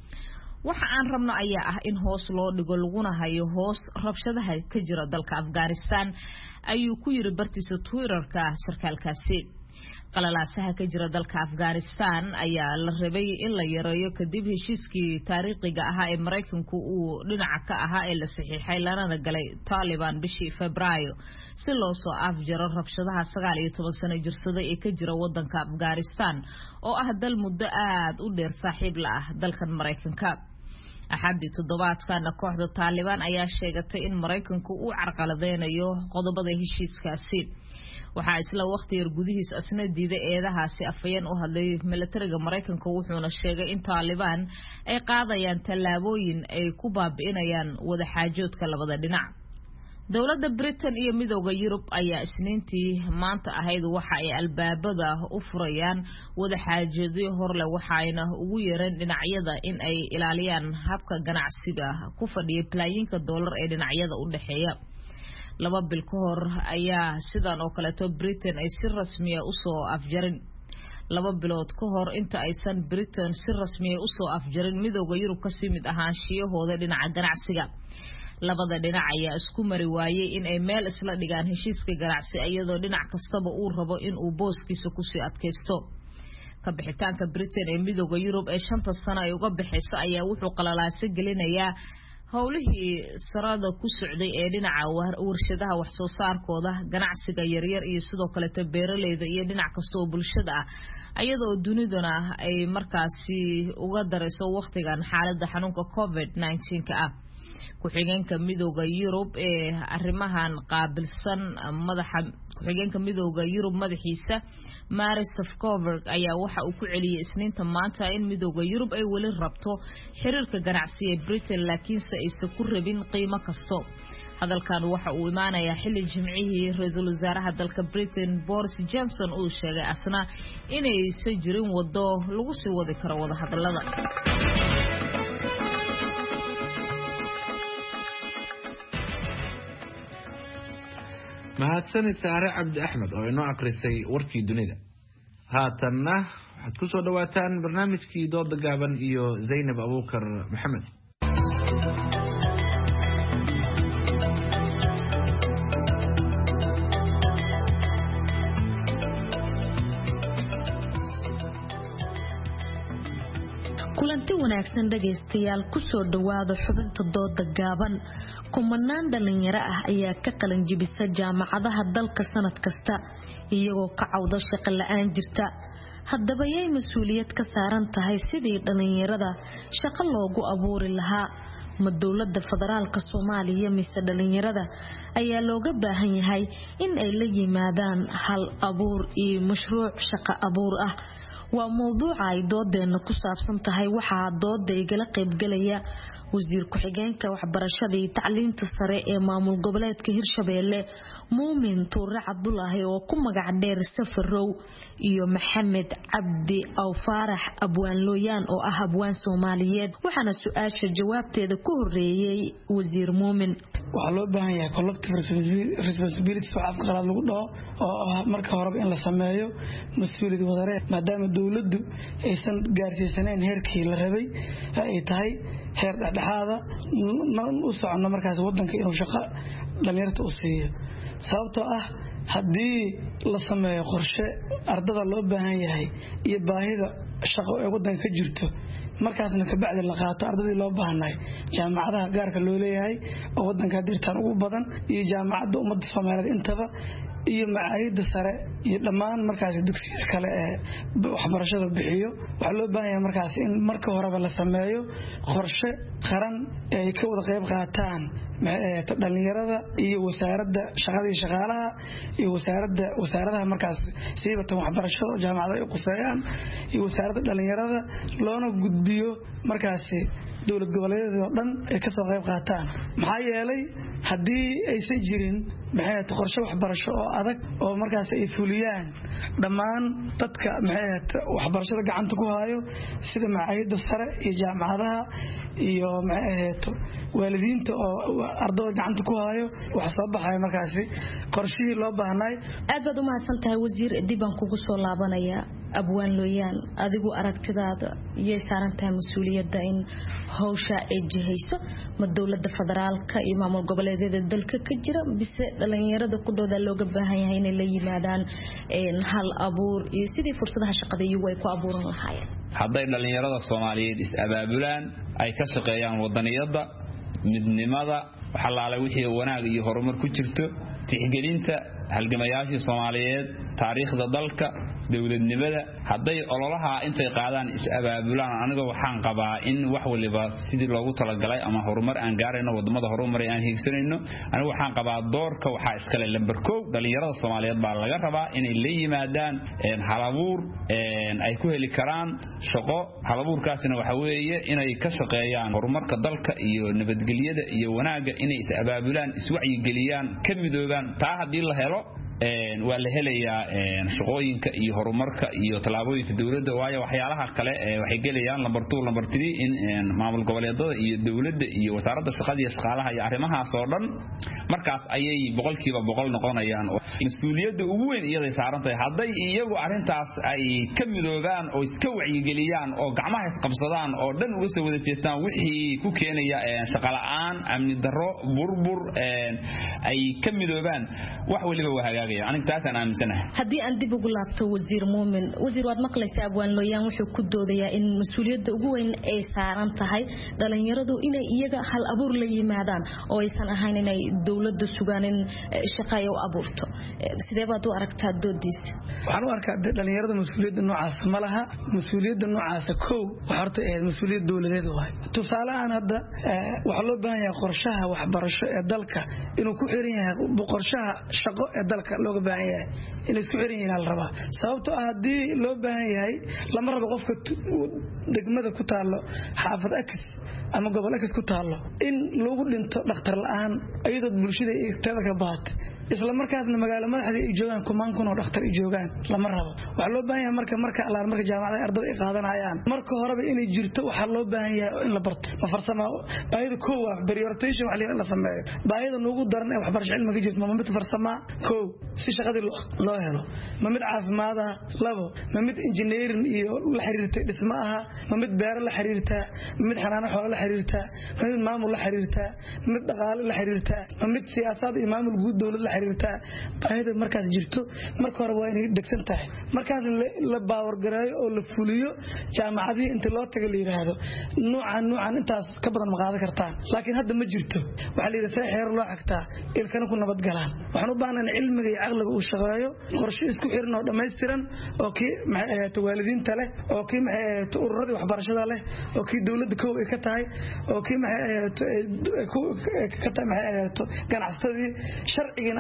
waxa aan rabno ayaa ah in hoos loo dhigo laguna hayo hoos rabshadaha ka jira dalka Afghanistan ayuu ku yiri bartiisa Twitter-ka sarkaalkaasi. qalalaasaha ka jira dalka Afghanistan ayaa la rabay in la yareeyo kadib heshiiskii taariikhiga ahaa ee Mareykanku uu dhinaca ka ahaa ee la saxiixay lana galay Taliban bishii Febraayo si loo soo afjaro rabshadaha sagaal iyo toban sano jirsaday ee ka jira wadanka Afghanistan oo ah dal muddo aad u dheer saaxiib la ah dalkan Mareykanka. axadii toddobaadkan kooxda Taliban ayaa sheegatay in Mareykanku uu carqaladeynayo qodobada heshiiskaasi. waxaa isla waqti yar gudihiis asna diiday eedahaasi afayeen u hadlay militariga Mareykanka wuxuuna sheegay in Taliban ay qaadayaan tallaabooyin ay ku baabi'inayaan wada xaajoodka labada dhinac. dowladda Britain iyo midowga Yurub ayaa isniintii maanta ahayd waxa ay albaabada u furayaan wada xaajoodyo horle waxayna ugu yeereen dhinacyada in ay ilaaliyaan habka ganacsiga ku fadhiya bilyaanka dollar ee dhinacyada u dhaxeeya. laba bil ka hor ayaa sidan oo kale to Britain ay si rasmi ah u soo afjarin laba bilood ka hor inta aysan Britain si rasmi ah u soo afjarin midowga Yurub ka simid ahaanshiyahooda dhinaca ganacsiga. labada dhinac ayaa isku mari waayay in ay meel isla dhigaan heshiiska ganacsi iyadoo dhinac kastaba uu rabo in uu booskiisa ku sii adkaysto. ka bixitaanka Britain ee midowga Yurub ee shanta sano ay uga bixayso ayaa wuxuu qalalaase gelinayaa howlihii sarada ku socday ee dhinaca warshadaha wax soo saarkooda ganacsiga yaryar iyo sidoo kale beeraleyda iyo dhinac kasta oo bulshada ah ayadoo duniduna ay markaasi uga darayso waqtigan xaaladda xanuunka covid nineteen ka ah. ku-xigeenka midowga Yurub ee arrimahan qaabilsan madaxa ku-xigeenka midowga Yurub madaxiisa Maris Sefcovic ayaa waxa uu ku celiyay isniinta maanta in midowga Yurub ay wali rabto xiriirka ganacsi ee Britain laakiin se aysan ku rabin qiimo kasto. hadalkan waxa uu imaanayaa xilli jimcihii ra'iisul wasaaraha dalka Britain Boris Johnson uu sheegay asna inaysan jirin wado lagu sii wadi karo wada hadallada. mahadsanid Sahare Cabdi Axmed oo inoo akhrisay warkii dunida. haatanna waxaad ku soo dhawaataan barnaamijkii dooda gaaban iyo Zainab Abuukar Maxamed. kulanti wanaagsan dhageystayaal ku soo dhawaada xubinta dooda gaaban. kumanaan dhalinyaro ah ayaa ka qalin jibisa jaamacadaha dalka sanad kasta iyagoo ka cawda shaqo la'aan jirta. haddaba yay mas'uuliyad ka saaran tahay sidii dhalinyarada shaqo loogu abuuri lahaa? ma dowladda federaalka Soomaaliya mise dhalinyarada ayaa looga baahan yahay in ay la yimaadaan hal abuur iyo mashruuc shaqo abuur ah? waa mowduuca ay doodeena ku saabsan tahay. waxaa dooda igala qayb galaya wasiir ku-xigeenka waxbarashada iyo tacliinta sare ee maamul goboleedka Hirshabeelle Muumin Tuure Cabdulaahi oo ku magac dheer Safarow iyo Maxamed Cabdi Aw Faarax Abwaan Looyaan oo ah abwaan Soomaaliyeed waxaana su'aasha jawaabteeda ku horeeyay wasiir Muumin waxa loo baahan yahay collective responsibility oo afka qalaad lagu dhaho oo marka hore in la sameeyo mas'uuliyad wadareed maadaama dawladdu aysan gaarsiisaneen heerkii la rabay ay tahay heer dhexdhexaada u socono markaas wadanka inuu shaqo dhalinyarta u siiyo sababtoo ah haddii la sameeyo qorshe ardada loo baahan yahay iyo baahida shaqo ee wadanka ka jirto markaasna ka bacdi la qaato ardadii loo baahnay jaamacadaha gaarka loo leeyahay oo wadanka dirtaan ugu badan iyo jaamacadda ummadda Soomaaliyeed intaba iyo macaayida sare iyo dhammaan markaas dugsiyada kale ee waxbarashada bixiyo waxa loo baahan yahay markaas in marka horeba la sameeyo qorshe qaran ay ka wada qayb qaataan dhalinyarada iyo wasaaradda shaqada iyo shaqaalaha iyo wasaaradda wasaaradaha markaas siibatan waxbarashada jaamacadaha ay quseeyaan iyo wasaaradda dhalinyarada loona gudbiyo markaas dawlad goboleedyada oo dhan ay ka soo qayb qaataan maxaa yeelay haddii aysan jirin maxay tahay qorshe waxbarasho oo adag oo markaas ay fuliyaan dhammaan dadka maxay tahay waxbarashada gacanta ku hayo sida macaayida sare iyo jaamacadaha iyo maxay tahay waalidiinta oo ardada gacanta ku hayo wax soo baxay markaas qorshihii loo baahnay aad baad u mahadsantahay wasiir dib aan kugu soo laabanaya abwaan Looyaan adigu aragtidaada iyo saarantahay mas'uuliyadda in hawsha ay jihayso ma dawladda federaalka iyo maamul goboleedyada dalka ka jira bise dhalinyarada ku dhowda looga baahan yahay inay la yimaadaan hal abuur iyo sidii fursadaha shaqada iyo way ku abuuran lahaayeen hadday dhalinyarada Soomaaliyeed is abaabulaan ay ka shaqeeyaan wadaniyada midnimada waxa la wixii wanaag iyo horumar ku jirto tixgelinta halgamayaashii Soomaaliyeed taariikhda dalka dawladnimada hadday ololaha intay qaadaan is abaabulaan aniga waxaan qabaa in wax waliba sidii loogu talagalay ama horumar aan gaarayno wadamada horumar aan hiigsanayno aniga waxaan qabaa doorka waxa iska leh lambar kow dhalinyarada Soomaaliyeed baa laga rabaa inay la yimaadaan halabuur ay ku heli karaan shaqo halabuurkaasina waxa weeye inay ka shaqeeyaan horumarka dalka iyo nabadgelyada iyo wanaaga inay is abaabulaan is wacyi geliyaan ka midoobaan taa hadii la helo waa la helayaa shaqooyinka iyo horumarka iyo talaabooyinka dawladda waayo waxyaalaha kale waxay galayaan number two number three in maamul goboleedyada iyo dawladda iyo wasaaradda shaqada iyo shaqaalaha iyo arrimahaas oo dhan markaas ayay boqolkiiba boqol noqonayaan mas'uuliyadda ugu weyn iyada saaran tahay haday iyagu arintaas ay ka midoobaan oo iska wacyi geliyaan oo gacmaha isqabsadaan oo dhan uga soo wada jeestaan wixii ku keenaya shaqo la'aan amni darro burbur ay ka midoobaan wax waliba waa haddii aan dib ugu laabto wasiir Muumin wasiir waad maqlaysaa abwaan Looyaan wuxuu ku doodayaa in mas'uuliyadda ugu weyn ay saaran tahay dhalinyaradu inay iyaga hal abuur la yimaadaan oo aysan ahayn inay dawladda sugaan in shaqo u abuurto sidee baad u aragtaa doodiisa waxaan u arkaa dhalinyarada mas'uuliyadda noocaas ma laha mas'uuliyadda noocaas kow waxa horta ee mas'uuliyad dawladeed waay tusaale aan hadda waxa loo baahan yahay qorshaha waxbarasho ee dalka inuu ku xiran yahay qorshaha shaqo ee dalka looga baahan yahay in isku xiran yihiin la rabaa sababtoo ah hadii loo baahan yahay lama rabo qofka degmada ku taalo xaafad X ama gobol X ku taalo in lagu dhinto dhakhtar la'aan ayadoo bulshada ay tada ka baatay isla markaasna magaalo madaxda ay joogan kumaan kun oo dhakhtar ay joogan lama rabo waxa loo baahan yahay marka marka alaar marka jaamacadaha ardada ay qaadanayaan marka horeba inay jirto waxa loo baahan yahay in la barto ma farsamo baahida koow ah prioritization waxa la sameeyo baahida ugu daran ee waxbarasho cilmi ka jirto ma mid farsamo koow si shaqadii loo helo ma mid caafimaad ah labo ma mid engineering iyo la xiriirtay dhismaha ma mid beer la xiriirta ma mid xanaano xoolo la xiriirta ma mid maamul la xiriirta mid dhaqaale la xiriirta ma mid siyaasad iyo maamul guud dawlad la xiriirta baahida markaas jirto marka hore waa inay degsan tahay markaas la baawar gareeyo oo la fuliyo jaamacadii inta loo tago la yiraahdo noocan noocan intaas ka badan ma qaadan kartaan laakiin hadda ma jirto waxa la yiraahdaa xeer loo xigtaa ilkana ku nabad galaan waxaan u baahanahay cilmiga iyo aqliga uu shaqeeyo qorshe isku xiran oo dhameystiran oo kii maxay ahayd waalidiinta leh oo kii maxay ahayd ururada waxbarashada leh oo kii dawladda koow ay ka tahay oo kii maxay ahayd ka tahay maxay ahayd ganacsadii sharciga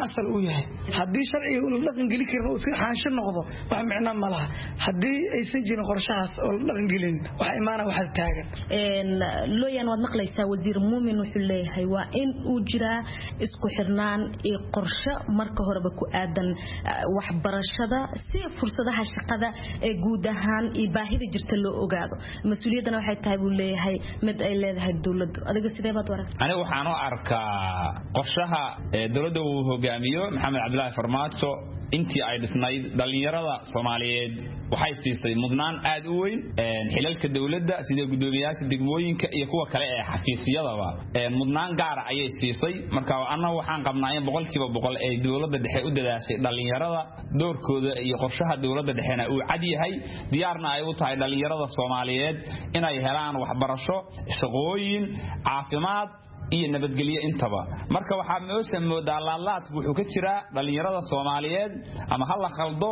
asal uu yahay haddii sharciga uu dhaqan gelin karin oo iska xaansho noqdo wax micno ma laha haddii aysan jirin qorshahaas oo dhaqan gelin wax imaana wax taagan een looyan wad naqlaysaa wasiir muumin wuxuu leeyahay waa in uu jiraa isku xirnaan iyo qorshe marka horeba ku aadan waxbarashada si fursadaha shaqada ee guud ahaan iyo baahida jirta loo ogaado mas'uuliyadana waxay tahay buu leeyahay mid ay leedahay dawladdu adiga sidee baad aragtaa aniga waxaan u arkaa qorshaha dawladda uu hogaamiyo Maxamed Cabdullaahi Farmaajo intii ay dhisnayd dhalinyarada Soomaaliyeed waxay siisay mudnaan aad u weyn xilalka dawladda sida gudoomiyaasha degmooyinka iyo kuwa kale ee xafiisyadaba mudnaan gaar ah ayay siisay marka anna waxaan qabnaa in boqolkiiba boqol ay dawladda dhexe u dadaashay dhalinyarada doorkooda iyo qorshaha dawladda dhexena uu cad yahay diyaarna ay u tahay dhalinyarada Soomaaliyeed inay helaan waxbarasho shaqooyin caafimaad iyo nabadgelyo intaba marka waxa meesha moodaa laalaad wuxuu ka jira dhalinyarada Soomaaliyeed ama hal la khaldo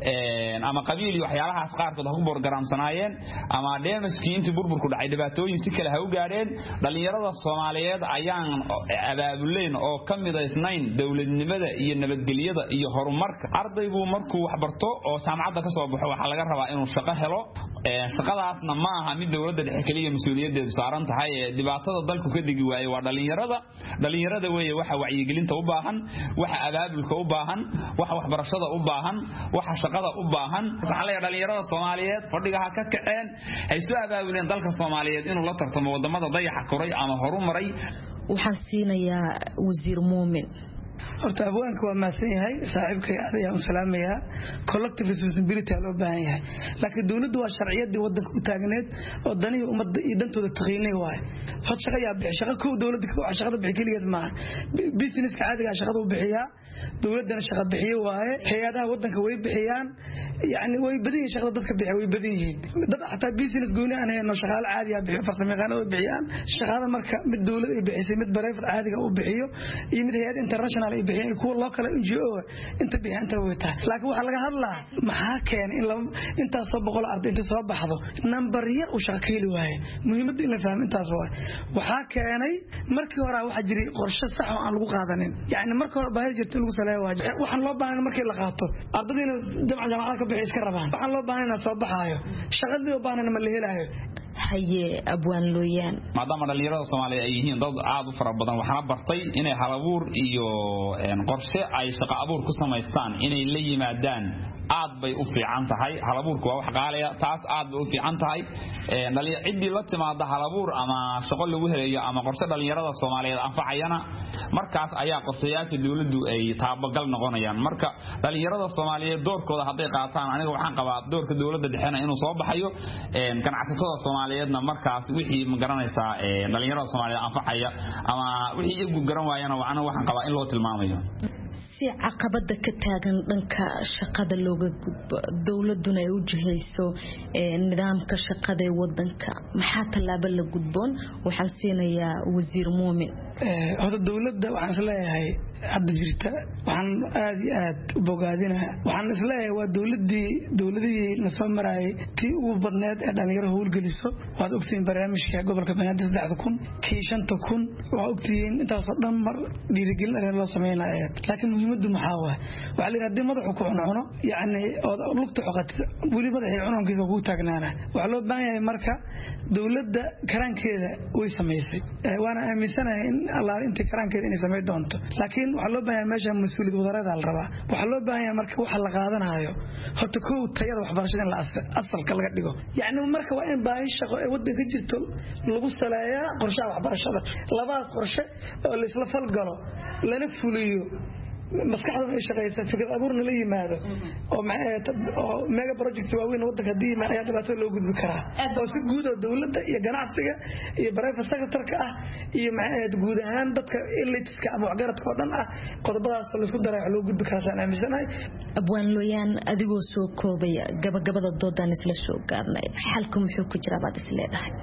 ee ama qabiil iyo waxyaalaha qaarkood ha ku borgaraamsanaayeen ama dheemaskii intii burburku dhacay dhibaatooyin si kale ha u gaareen dhalinyarada Soomaaliyeed ayaan abaabuleen oo kamidaysnayn dawladnimada iyo nabadgelyada iyo horumarka ardaygu markuu wax barto oo jaamacadda ka soo baxo waxa laga rabaa inuu shaqo helo ee shaqadaasna ma aha mid dawladda dhexe kaliya mas'uuliyadeedu saaran tahay ee dhibaatada dalku ka digi waayay dhalinyarada dhalinyarada weeye waxa wacyigelinta u baahan waxa abaabulka u baahan waxa waxbarashada u baahan waxa shaqada u baahan waxa la dhalinyarada Soomaaliyeed fadhiga ha ka kaceen ay soo abaabuleen dalka Soomaaliyeed inuu la tartamo wadamada dayaxa koray ama horumaray waxaan siinayaa wasiir muumin horta abwaanka waa maasan yahay saaxiibkay aadayaan salaamaya collective responsibility loo baahan yahay laakiin dawladdu waa sharciyadii wadanka u taagneed oo daniga ummadda iyo dantooda taqiinay waay hod shaqa yaa bixi shaqa koow dawladda ka wax shaqada bixi kaliya ma business ka caadiga shaqada u bixiya dawladana shaqa bixiyo waaye hay'adaha wadanka way bixiyaan yani way badiyeen shaqada dadka bixiyo way badiyeen dad xataa business gooni aan hayno shaqaale caadi ah bixiyo farsamayaqaan oo bixiyaan shaqada marka mid dawlad ay bixisay mid private caadiga u bixiyo iyo mid hay'ad international ay bixiyeen kuwa local N G O inta bixinta way tahay laakiin waxa laga hadlaa maxaa keenay in inta soo boqol arday inta soo baxdo number yar u shaqeeyay waaye muhiimada in la fahmo intaas waa waxa keenay markii hore waxa jiray qorshe sax oo aan lagu qaadanin yani markii hore baahi jirtay lagu saleeyo waxaan loo baahan markii la qaato ardayda jamacada jaamacada ka bixi iska rabaan waxaan loo baahan inaan soo baxaayo shaqadii oo baahan ma la helayo haye abwaan looyaan maadaama dhalinyarada Soomaaliyeed ay yihiin dad aad u fara badan waxana bartay inay hal abuur iyo qorshe ay shaqo abuur ku samaystaan inay la yimaadaan aad bay u fiican tahay hal abuurku waa wax qaaliya taas aad bay u fiican tahay dhalinyarada cidii la timaada hal abuur ama shaqo lagu helayo ama qorshe dhalinyarada Soomaaliyeed anfacayana markaas ayaa qorshayaasha dawladdu ay taabagal noqonayaan marka dhalinyarada Soomaaliyeed doorkooda haday qaataan aniga waxaan qabaa doorka dawladda dhexena inuu soo baxayo ganacsatada Soomaaliyeedna markaas wixii ma garanaysaa ee dhalinyarada Soomaaliyeed anfacaya ama wixii iyagu garan waayana waxaan qabaa in loo tilmaamayo si caqabada ka taagan dhanka shaqada looga gudbo dawladuna ay u jihayso nidaamka shaqada ee wadanka maxaa talaabo la gudboon waxaan siinayaa wasiir muumin ee hada dawladda waxaan isleeyahay hadda jirta waxaan aad iyo aad u bogaadinahay waxaan isleeyahay waa dawladii dawladii la soo maray tii ugu badneed ee dhalinyaro howlgeliso waad ogtiin barnaamijka gobolka Banaadir saddex kun kii shan kun waa ogtiin intaas oo dhan mar dhiirigelin loo sameeyay laakiin muhiimadu maxaa waa waxa la yiraahdaa madaxu ku cuno yaani oo lugta xoqatay wali madaxay cununkiisa ugu taagnaana waxa loo baahan yahay marka dawladda karankeeda way sameysay waana aaminsanahay in Allah inta karankeeda inay sameey doonto laakiin waxa loo baahan yahay meesha mas'uuliyad wadareed la rabaa waxa loo baahan yahay marka waxa la qaadanayo horta koow tayada waxbarashada la asalka laga dhigo yaani marka waa in baahi shaqo ee wadanka jirto lagu saleeyaa qorshaha waxbarashada labaad qorshe oo la isla falgalo lana fuliyo maskaxda ay shaqeysan fikrad abuurna la yimaado oo oo mega projects waaweyn wadanka hadii ma ayaa dhibaato loo gudbi karaa oo si guud oo dawladda iyo ganacsiga iyo private sector-ka ah iyo maxay guud ahaan dadka elite-ka ama waxgaradka oo dhan ah qodobadaas la isku daray loo gudbi karaa saan aaminsanahay abwaan looyaan adigoo soo koobaya gabagabada doodan isla soo gaarnay xalku muxuu ku jiraa baad isleedahay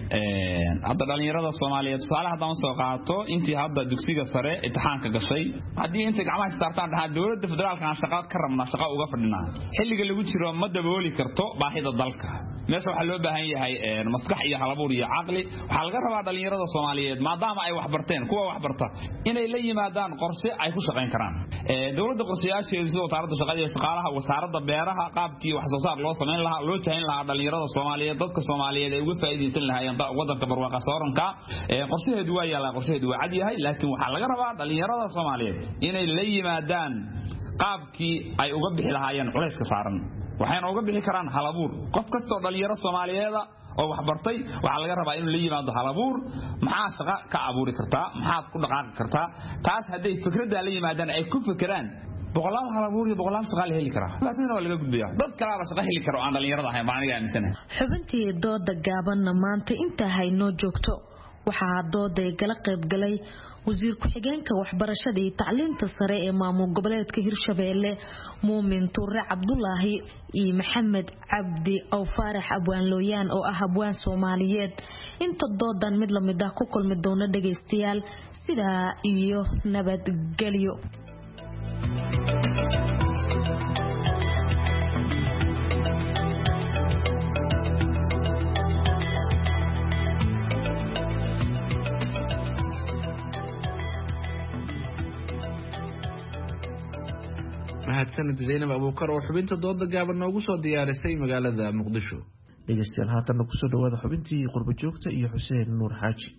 ee hadda dhalinyarada Soomaaliyeed su'aalaha hadaan soo qaato intii hadda dugsiga sare imtixaanka gashay hadii inta gacmaha saartaan dhaha dawladda federaalka aan shaqo ka rabna shaqo uga fadhinaa xilliga lagu jiro ma dabooli karto baahida dalka meesha waxa loo baahan yahay maskax iyo halabuur iyo aqli waxa laga rabaa dhalinyarada Soomaaliyeed maadaama ay wax barteen kuwa wax barta inay la yimaadaan qorshe ay ku shaqeyn karaan ee dawladda qorshayaasheedu sida wasaaradda shaqada iyo shaqaalaha wasaaradda beeraha qaabkii wax soo saar loo sameyn lahaa loo tahin lahaa dhalinyarada Soomaaliyeed dadka Soomaaliyeed ay uga faa'iideysan lahaayeen wadanka barwaaqo sooranka ee qorshaheedu waa yaala qorshaheedu waa cad yahay laakiin waxa laga rabaa dhalinyarada Soomaaliyeed inay la yimaadaan qaabkii ay uga bixi lahaayeen culayska saaran waxayna uga bixi karaan halabuur qof kasto dhalinyaro Soomaaliyeed oo wax bartay waxa laga rabaa inuu la yimaado halabuur maxaa shaqo ka abuuri kartaa maxaad ku dhaqaaqi kartaa taas haday fikradda la yimaadaan ay ku fikiraan boqolaal halabuur iyo boqolaal shaqo la heli karaa laakiin waa laga gudbiyaa dad kale oo shaqo heli karo aan dhalinyarada ahayn baan aniga aaminsanahay xubintii dooda gaaban maanta inta hayno joogto waxa dooda gala qayb galay wasiir ku-xigeenka waxbarashada iyo tacliinta sare ee maamul goboleedka Hirshabeelle Muumin Tuure Cabdullaahi iyo Maxamed Cabdi oo Faarax Abwaan Looyaan oo ah abwaan Soomaaliyeed inta doodan mid la mid ah ku kulmi doona dhageystayaal sida iyo nabadgelyo mahadsanid Zainab Abuukar oo xubinta dooda gaaban noogu soo diyaarisay magaalada Muqdisho dhegeystayaal haatan ku soo dhawaada xubintii qurbo joogta iyo Xuseen Nuur Xaaji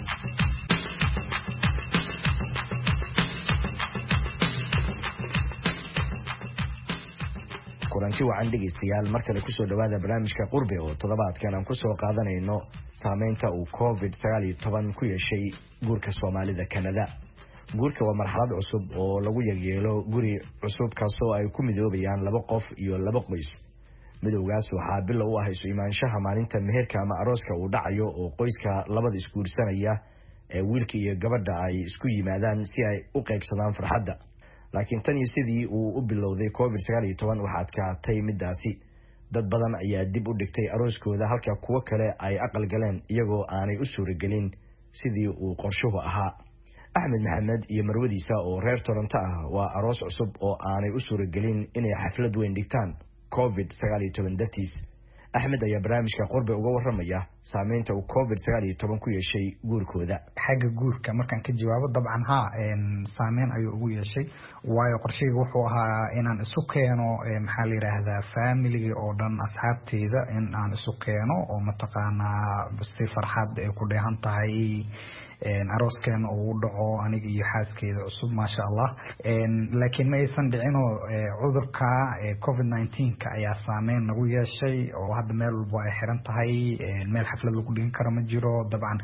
kulanti wacan dhegeystayaal markale ku soo dhawaada barnaamijka qurbe oo toddobaadkan aan ku soo qaadanayno saameynta uu covid sagaal iyo toban ku yeeshay guurka Soomaalida Canada guurka waa marxalad cusub oo lagu yeelo guri cusub kaasoo ay ku midoobayaan laba qof iyo laba qoys midowgaas waxaa bilow u ah isu imaanshaha maalinta meherka ama arooska uu dhacayo oo qoyska labada isguursanaya ee wiilka iyo gabadha ay isku yimaadaan si ay u qaybsadaan farxadda laakiin tan iyo sidii uu u bilowday covid sagaal iyo toban waxaa adkaatay midaasi dad badan ayaa dib u dhigtay arooskooda halka kuwa kale ay aqal galeen iyagoo aanay u suuragelin sidii uu qorshuhu ahaa Axmed Maxamed iyo marwadiisa oo reer Toronto ah waa aroos cusub oo aanay u suuragelin inay xaflad weyn dhigtaan covid sagaal iyo toban dartiis Axmed ayaa barnaamijka qurbe uga waramaya saameynta uu covid sagaal iyo toban ku yeeshay guurkooda xagga guurka markaan ka jawaabo dabcan ha een saameyn ayuu ugu yeeshay waayo qorshiga wuxuu ahaa inaan isu keeno maxaa la yiraahdaa family oo dhan asxaabteeda in aan isu keeno oo mataqaanaa si farxad ay ku dheehan tahay arooskan uu dhaco aniga iyo xaaskeeda cusub ma sha Allah laakiin ma aysan dhicino cudurka covid nineteen ka ayaa saameyn nagu yeeshay oo hadda meel walba ay xiran tahay meel xaflad lagu dhigin karo ma jiro dabcan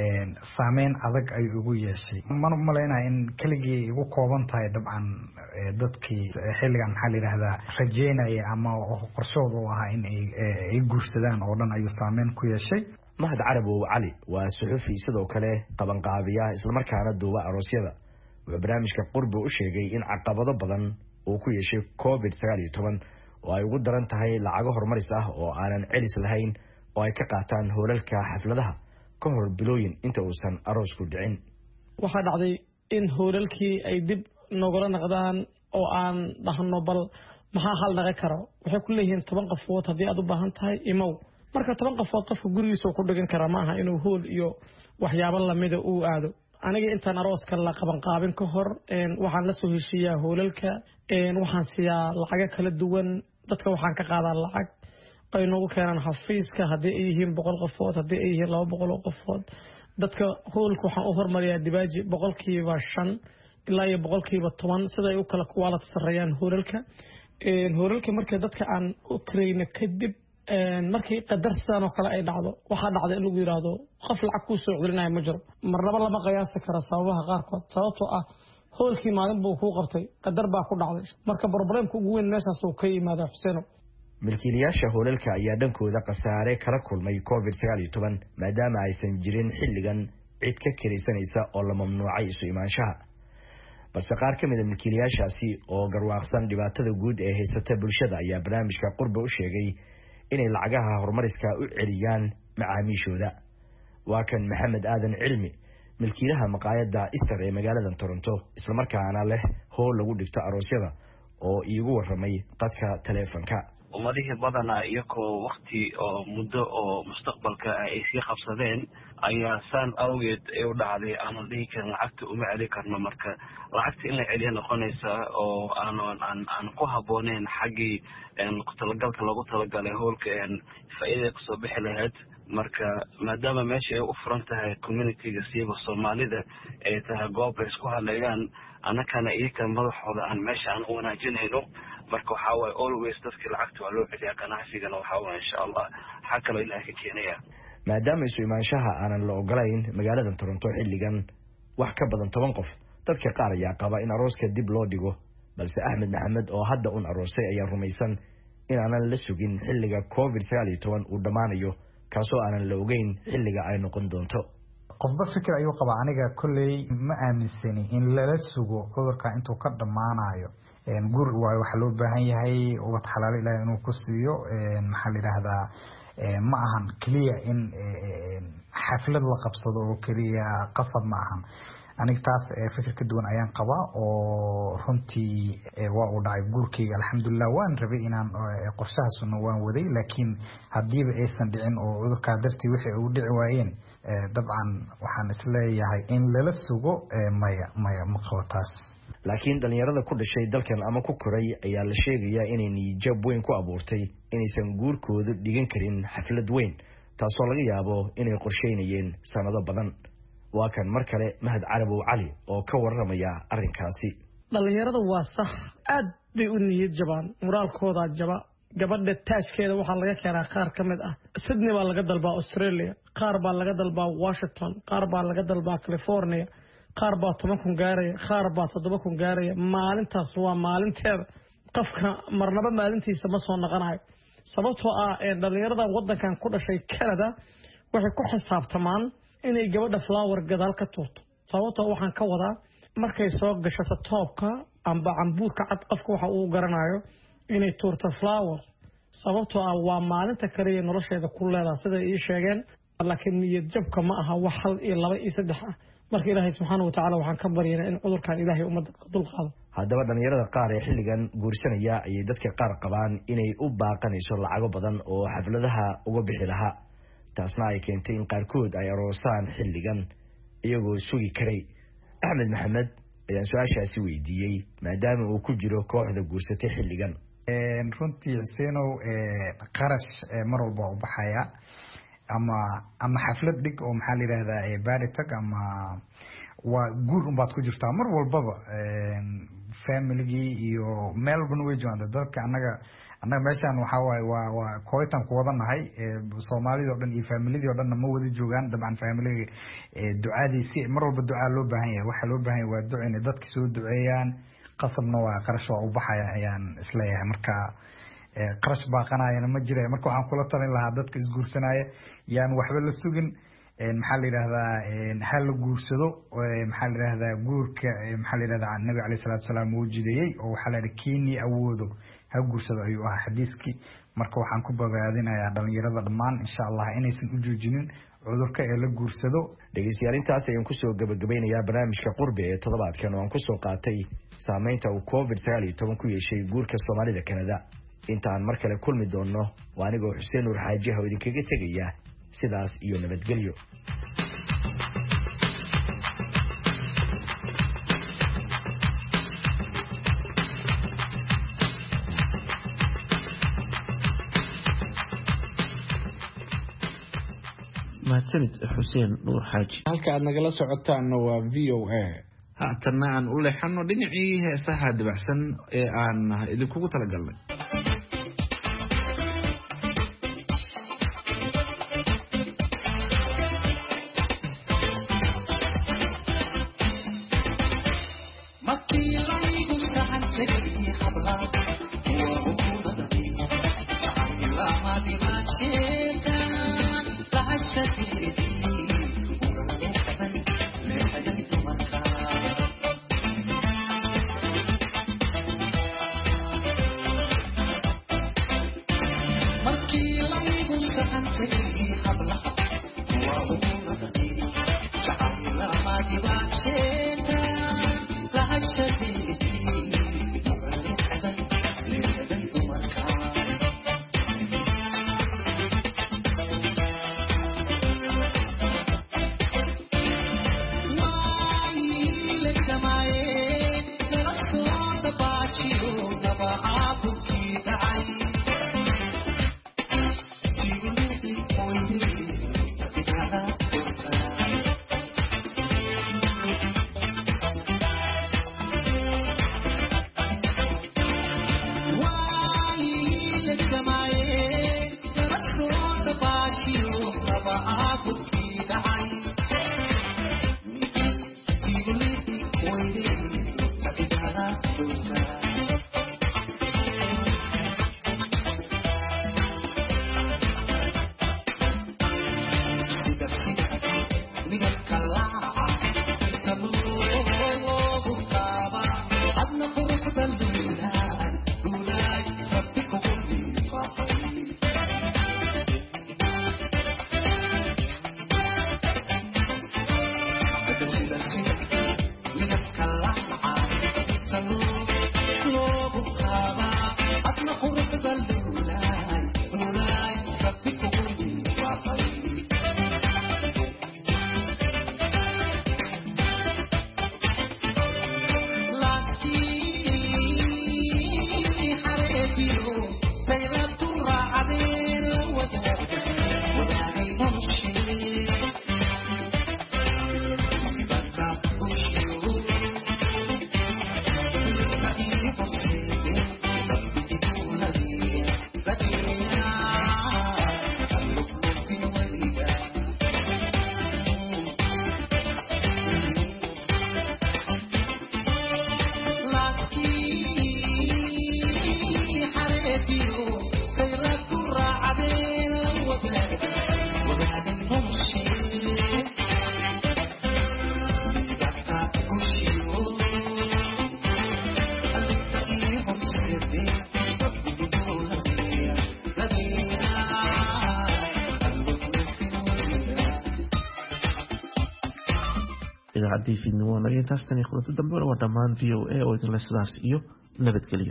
saameyn adag ay ugu yeeshay ma maleynaa in keligii ugu kooban tahay dabcan dadkii xilligan maxaa la yiraahdaa rajeynaya ama qorshooda u ahaa in ay guursadaan oo dhan ayuu saameyn ku yeeshay mahad carabow cali waa suxufi sidoo kale qabanqaabiya isla markaana duuba aroosyada wuxuu barnaamijka qurbe u sheegay in caqabado badan uu ku yeeshay covid sagaal iyo toban oo ay ugu daran tahay lacago horumaris ah oo aanan celis lahayn oo ay ka qaataan hoolalka xafladaha ka hor bilooyin inta uusan aroosku dhicin waxaa dhacday in hoolalkii ay dib nogula noqdaan oo aan dhahno bal maxaa hal dhaqan karo waxay ku leeyihiin toban qofood haddii aad u baahan tahay imow marka toban qofood qofka gurigiisa ku dhigan kara maaha inuu hool iyo waxyaabo lamida uu aado aniga intaan arooska la qaban qaabin ka hor waxaan la soo heshiiyaa hoolalka waxaan siyaa lacago kala duwan dadka waxaan ka qaadaa lacag ay noogu keenaan xafiiska haddii ay yihiin boqol qofood haddii ay yihiin laba boqol oo qofood dadka hoolka waxaan u hormariyaa dibaaji boqolkiiba shan ilaa iyo boqolkiiba toban siday u kala kuwaalad sareeyaan hoolalka hoolalka marka dadka aan u karayna kadib markii qadar sidaan oo kale ay dhacdo waxaa dhacda in lagu yiraahdo qof lacag ku soo celinaya ma jiro marnaba lama qiyaasi karo sababaha qaarkood sababtoo ah hoolkii maalin buu ku qabtay qadar baa ku dhacday marka problemka ugu weyn meeshaas uu ka yimaado Xuseeno milkiilayaasha hoolalka ayaa dhankooda qasaare kala kulmay covid sagaal iyo toban maadaama aysan jirin xilligan cid ka kiraysanaysa oo la mamnuucay isu imaanshaha balse qaar ka mid ah milkiilayaashaasi oo garwaaqsan dhibaatada guud ee haysata bulshada ayaa barnaamijka qurbe u sheegay inay lacagaha horumariska u celiyaan macaamiishooda waa kan Maxamed Aadan Cilmi milkiilaha maqaayada Easter ee magaalada Toronto isla markaana leh hool lagu dhigto aroosyada oo iigu waramay qadka taleefanka ummadihii badanaa iyagoo wakti oo muddo oo mustaqbalka ay sii qabsadeen ayaa saan awgeed ay u dhacday aanan dhihi karin lacagta uma celi karno marka lacagta in la celiya noqonaysa oo aanan aan aan ku habbooneyn xaggii kutalagalka loogu talagalay howlka faa'iidada kasoo bixi lahayd marka maadaama meesha ay u furan tahay communityga siiba soomaalida ay tahay goob ay isku hadlayaan annakana iyaka madaxooda aan meesha aan u wanaajinayno marka waxaa waaye always dadkii lacagta waa loo celiyaa ganacsigana waxaa waaye insha allah xag kaloo ilaah ka keenaya maadaama isu imaanshaha aanan la ogolayn magaalada Toronto xilligan wax ka badan toban qof dadka qaar ayaa qaba in arooska dib loo dhigo balse Axmed Maxamed oo hadda un aroosay ayaa rumaysan in aanan la sugin xilliga covid sagaal iyo toban uu dhamaanayo kaasoo aanan la ogeyn xilliga ay noqon doonto qofba fikir ayuu qaba aniga kulley ma aaminsani in lala sugo cudurka intuu ka dhamaanayo guur waayo waxa loo baahan yahay ubad xalaal ilaahay inuu ku siiyo maxaa la yiraahdaa ma ahan kaliya in xaflad la qabsado oo kaliya qasab ma ahan aniga taas fikir ka duwan ayaan qabaa oo runtii waa u dhacay guurkayga alxamdulilah waan rabay inaan qorshahaasuna waan waday laakiin haddiiba aysan dhicin oo cudurkaa dartii wixii ugu dhici waayeen dabcan waxaan isleeyahay in lala sugo maya maya ma qabo taas laakiin dhalinyarada ku dhashay dalkan ama ku koray ayaa la sheegayaa inay niyad weyn ku abuurtay inaysan guurkoodu dhigan karin xaflad weyn taasoo laga yaabo inay qorsheynayeen sanado badan waa kan mar kale Mahad Carabow Cali oo ka waramaya arrinkaasi dhalinyarada waa sax aad bay u niyad jabaan muraalkooda jaba gabadha taaskeeda waxaa laga keenaa qaar ka mid ah Sydney baa laga dalbaa Australia qaar baa laga dalbaa Washington qaar baa laga dalbaa California qaar baa toban kun gaaraya qaar baa toddoba kun gaaraya maalintaas waa maalinteeda qofka marnaba maalintiisa ma soo noqonayo sababtoo ah ee dhalinyarada wadankan ku dhashay Canada waxay ku xisaabtamaan inay gabadha flower gadaal ka tuurto sababtoo waxaan ka wadaa markay soo gashato toobka amba cambuurka cad qofka waxa uu garanayo inay tuurto flower sababtoo ah waa maalinta kale ee nolosheeda ku leedahay sida ay sheegeen laakiin niyad jabka ma aha wax hal iyo laba iyo saddex ah marka ilaahay subxaanahu wa ta'ala waxaan ka baryaynaa in cudurkan ilaahay ummadda dul qaado haddaba dhalinyarada qaar ee xilligan guursanaya ayay dadka qaar qabaan inay u baaqanayso lacago badan oo xafladaha uga bixi lahaa taasna ay keentay in qaarkood ay aroosaan xilligan iyagoo sugi karay Axmed Maxamed ayaan su-aashaasi weydiiyey maadaama uu ku jiro kooxda guursatay xilligan runtii Xusseenow qarash mar walba u baxaya ama ama xaflad dhig oo maxaa la yiraahdaa baari tag ama waa guur un baad ku jirtaa mar walbaba family iyo meel walba way joogaan dadka anaga anaga meeshaan waxa waaye waa waa kooytan ku wadanahay Soomaalida oo dhan iyo family-da oo dhan ma wada joogaan dabcan family ducaadii si mar walba ducaa loo baahan yahay waxa loo baahan yahay waa duco in dadka soo duceeyaan qasabna waa qarash waa u baxaya ayaan isleeyahay marka qarash baaqanayna ma jiray marka waxaan kula talin lahaa dadka isguursanaya yaan waxba la sugin maxaa la yiraahdaa hal la guursado maxaa la yiraahdaa guurka maxaa la yiraahdaa Nabi Cali salaatu salaam uu jideeyay oo waxa la yiraahdaa kiini awoodo ha guursado ayuu ahaa xadiiskii marka waxaan ku bogaadinayaa dhalinyarada dhammaan insha Allah inaysan u joojinin cudurka ee la guursado dhageystayaal intaas ayaan ku soo gabagabaynayaa barnaamijka qurbe ee toddobaadkan oo aan ku soo qaatay saameynta uu covid sagaal iyo toban ku yeeshay guurka Soomaalida Canada intaan mar kale kulmi doono waa anigoo Xuseen Nuur Xaaji ah oo idinkaga tegaya sidaas iyo nabadgelyo mahadsanid Xuseen Nuur Xaaji halka aad nagala socotaana waa V O A haatana aan u leexano dhinacii heesaha dabacsan ee aan idinkugu talagalnay idaacadii fiidnimo naga intaas tan iyo kulanti dambe waa dhammaan v o a oo idinle sidaas iyo nabadgelyo.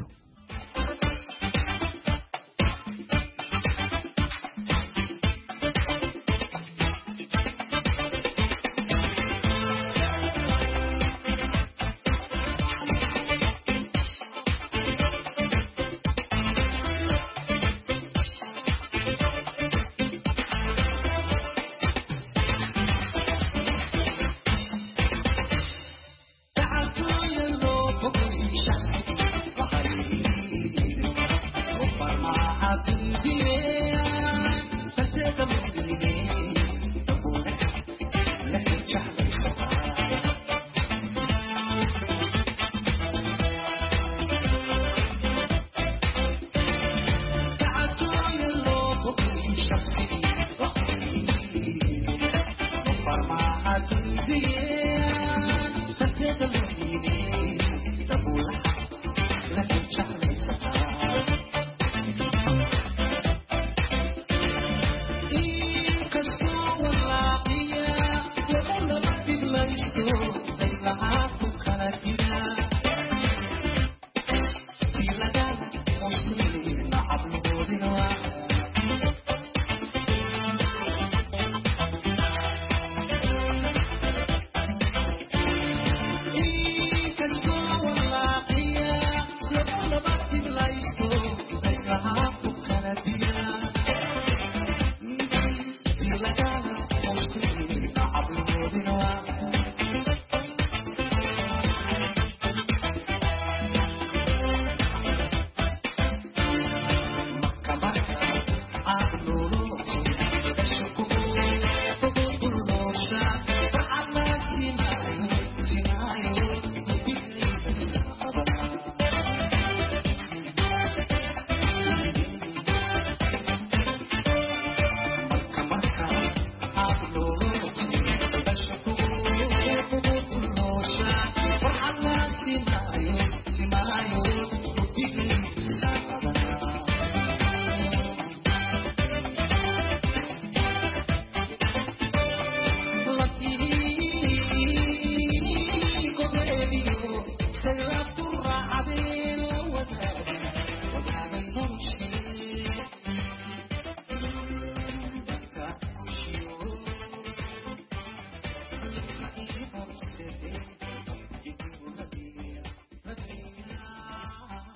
Thank you.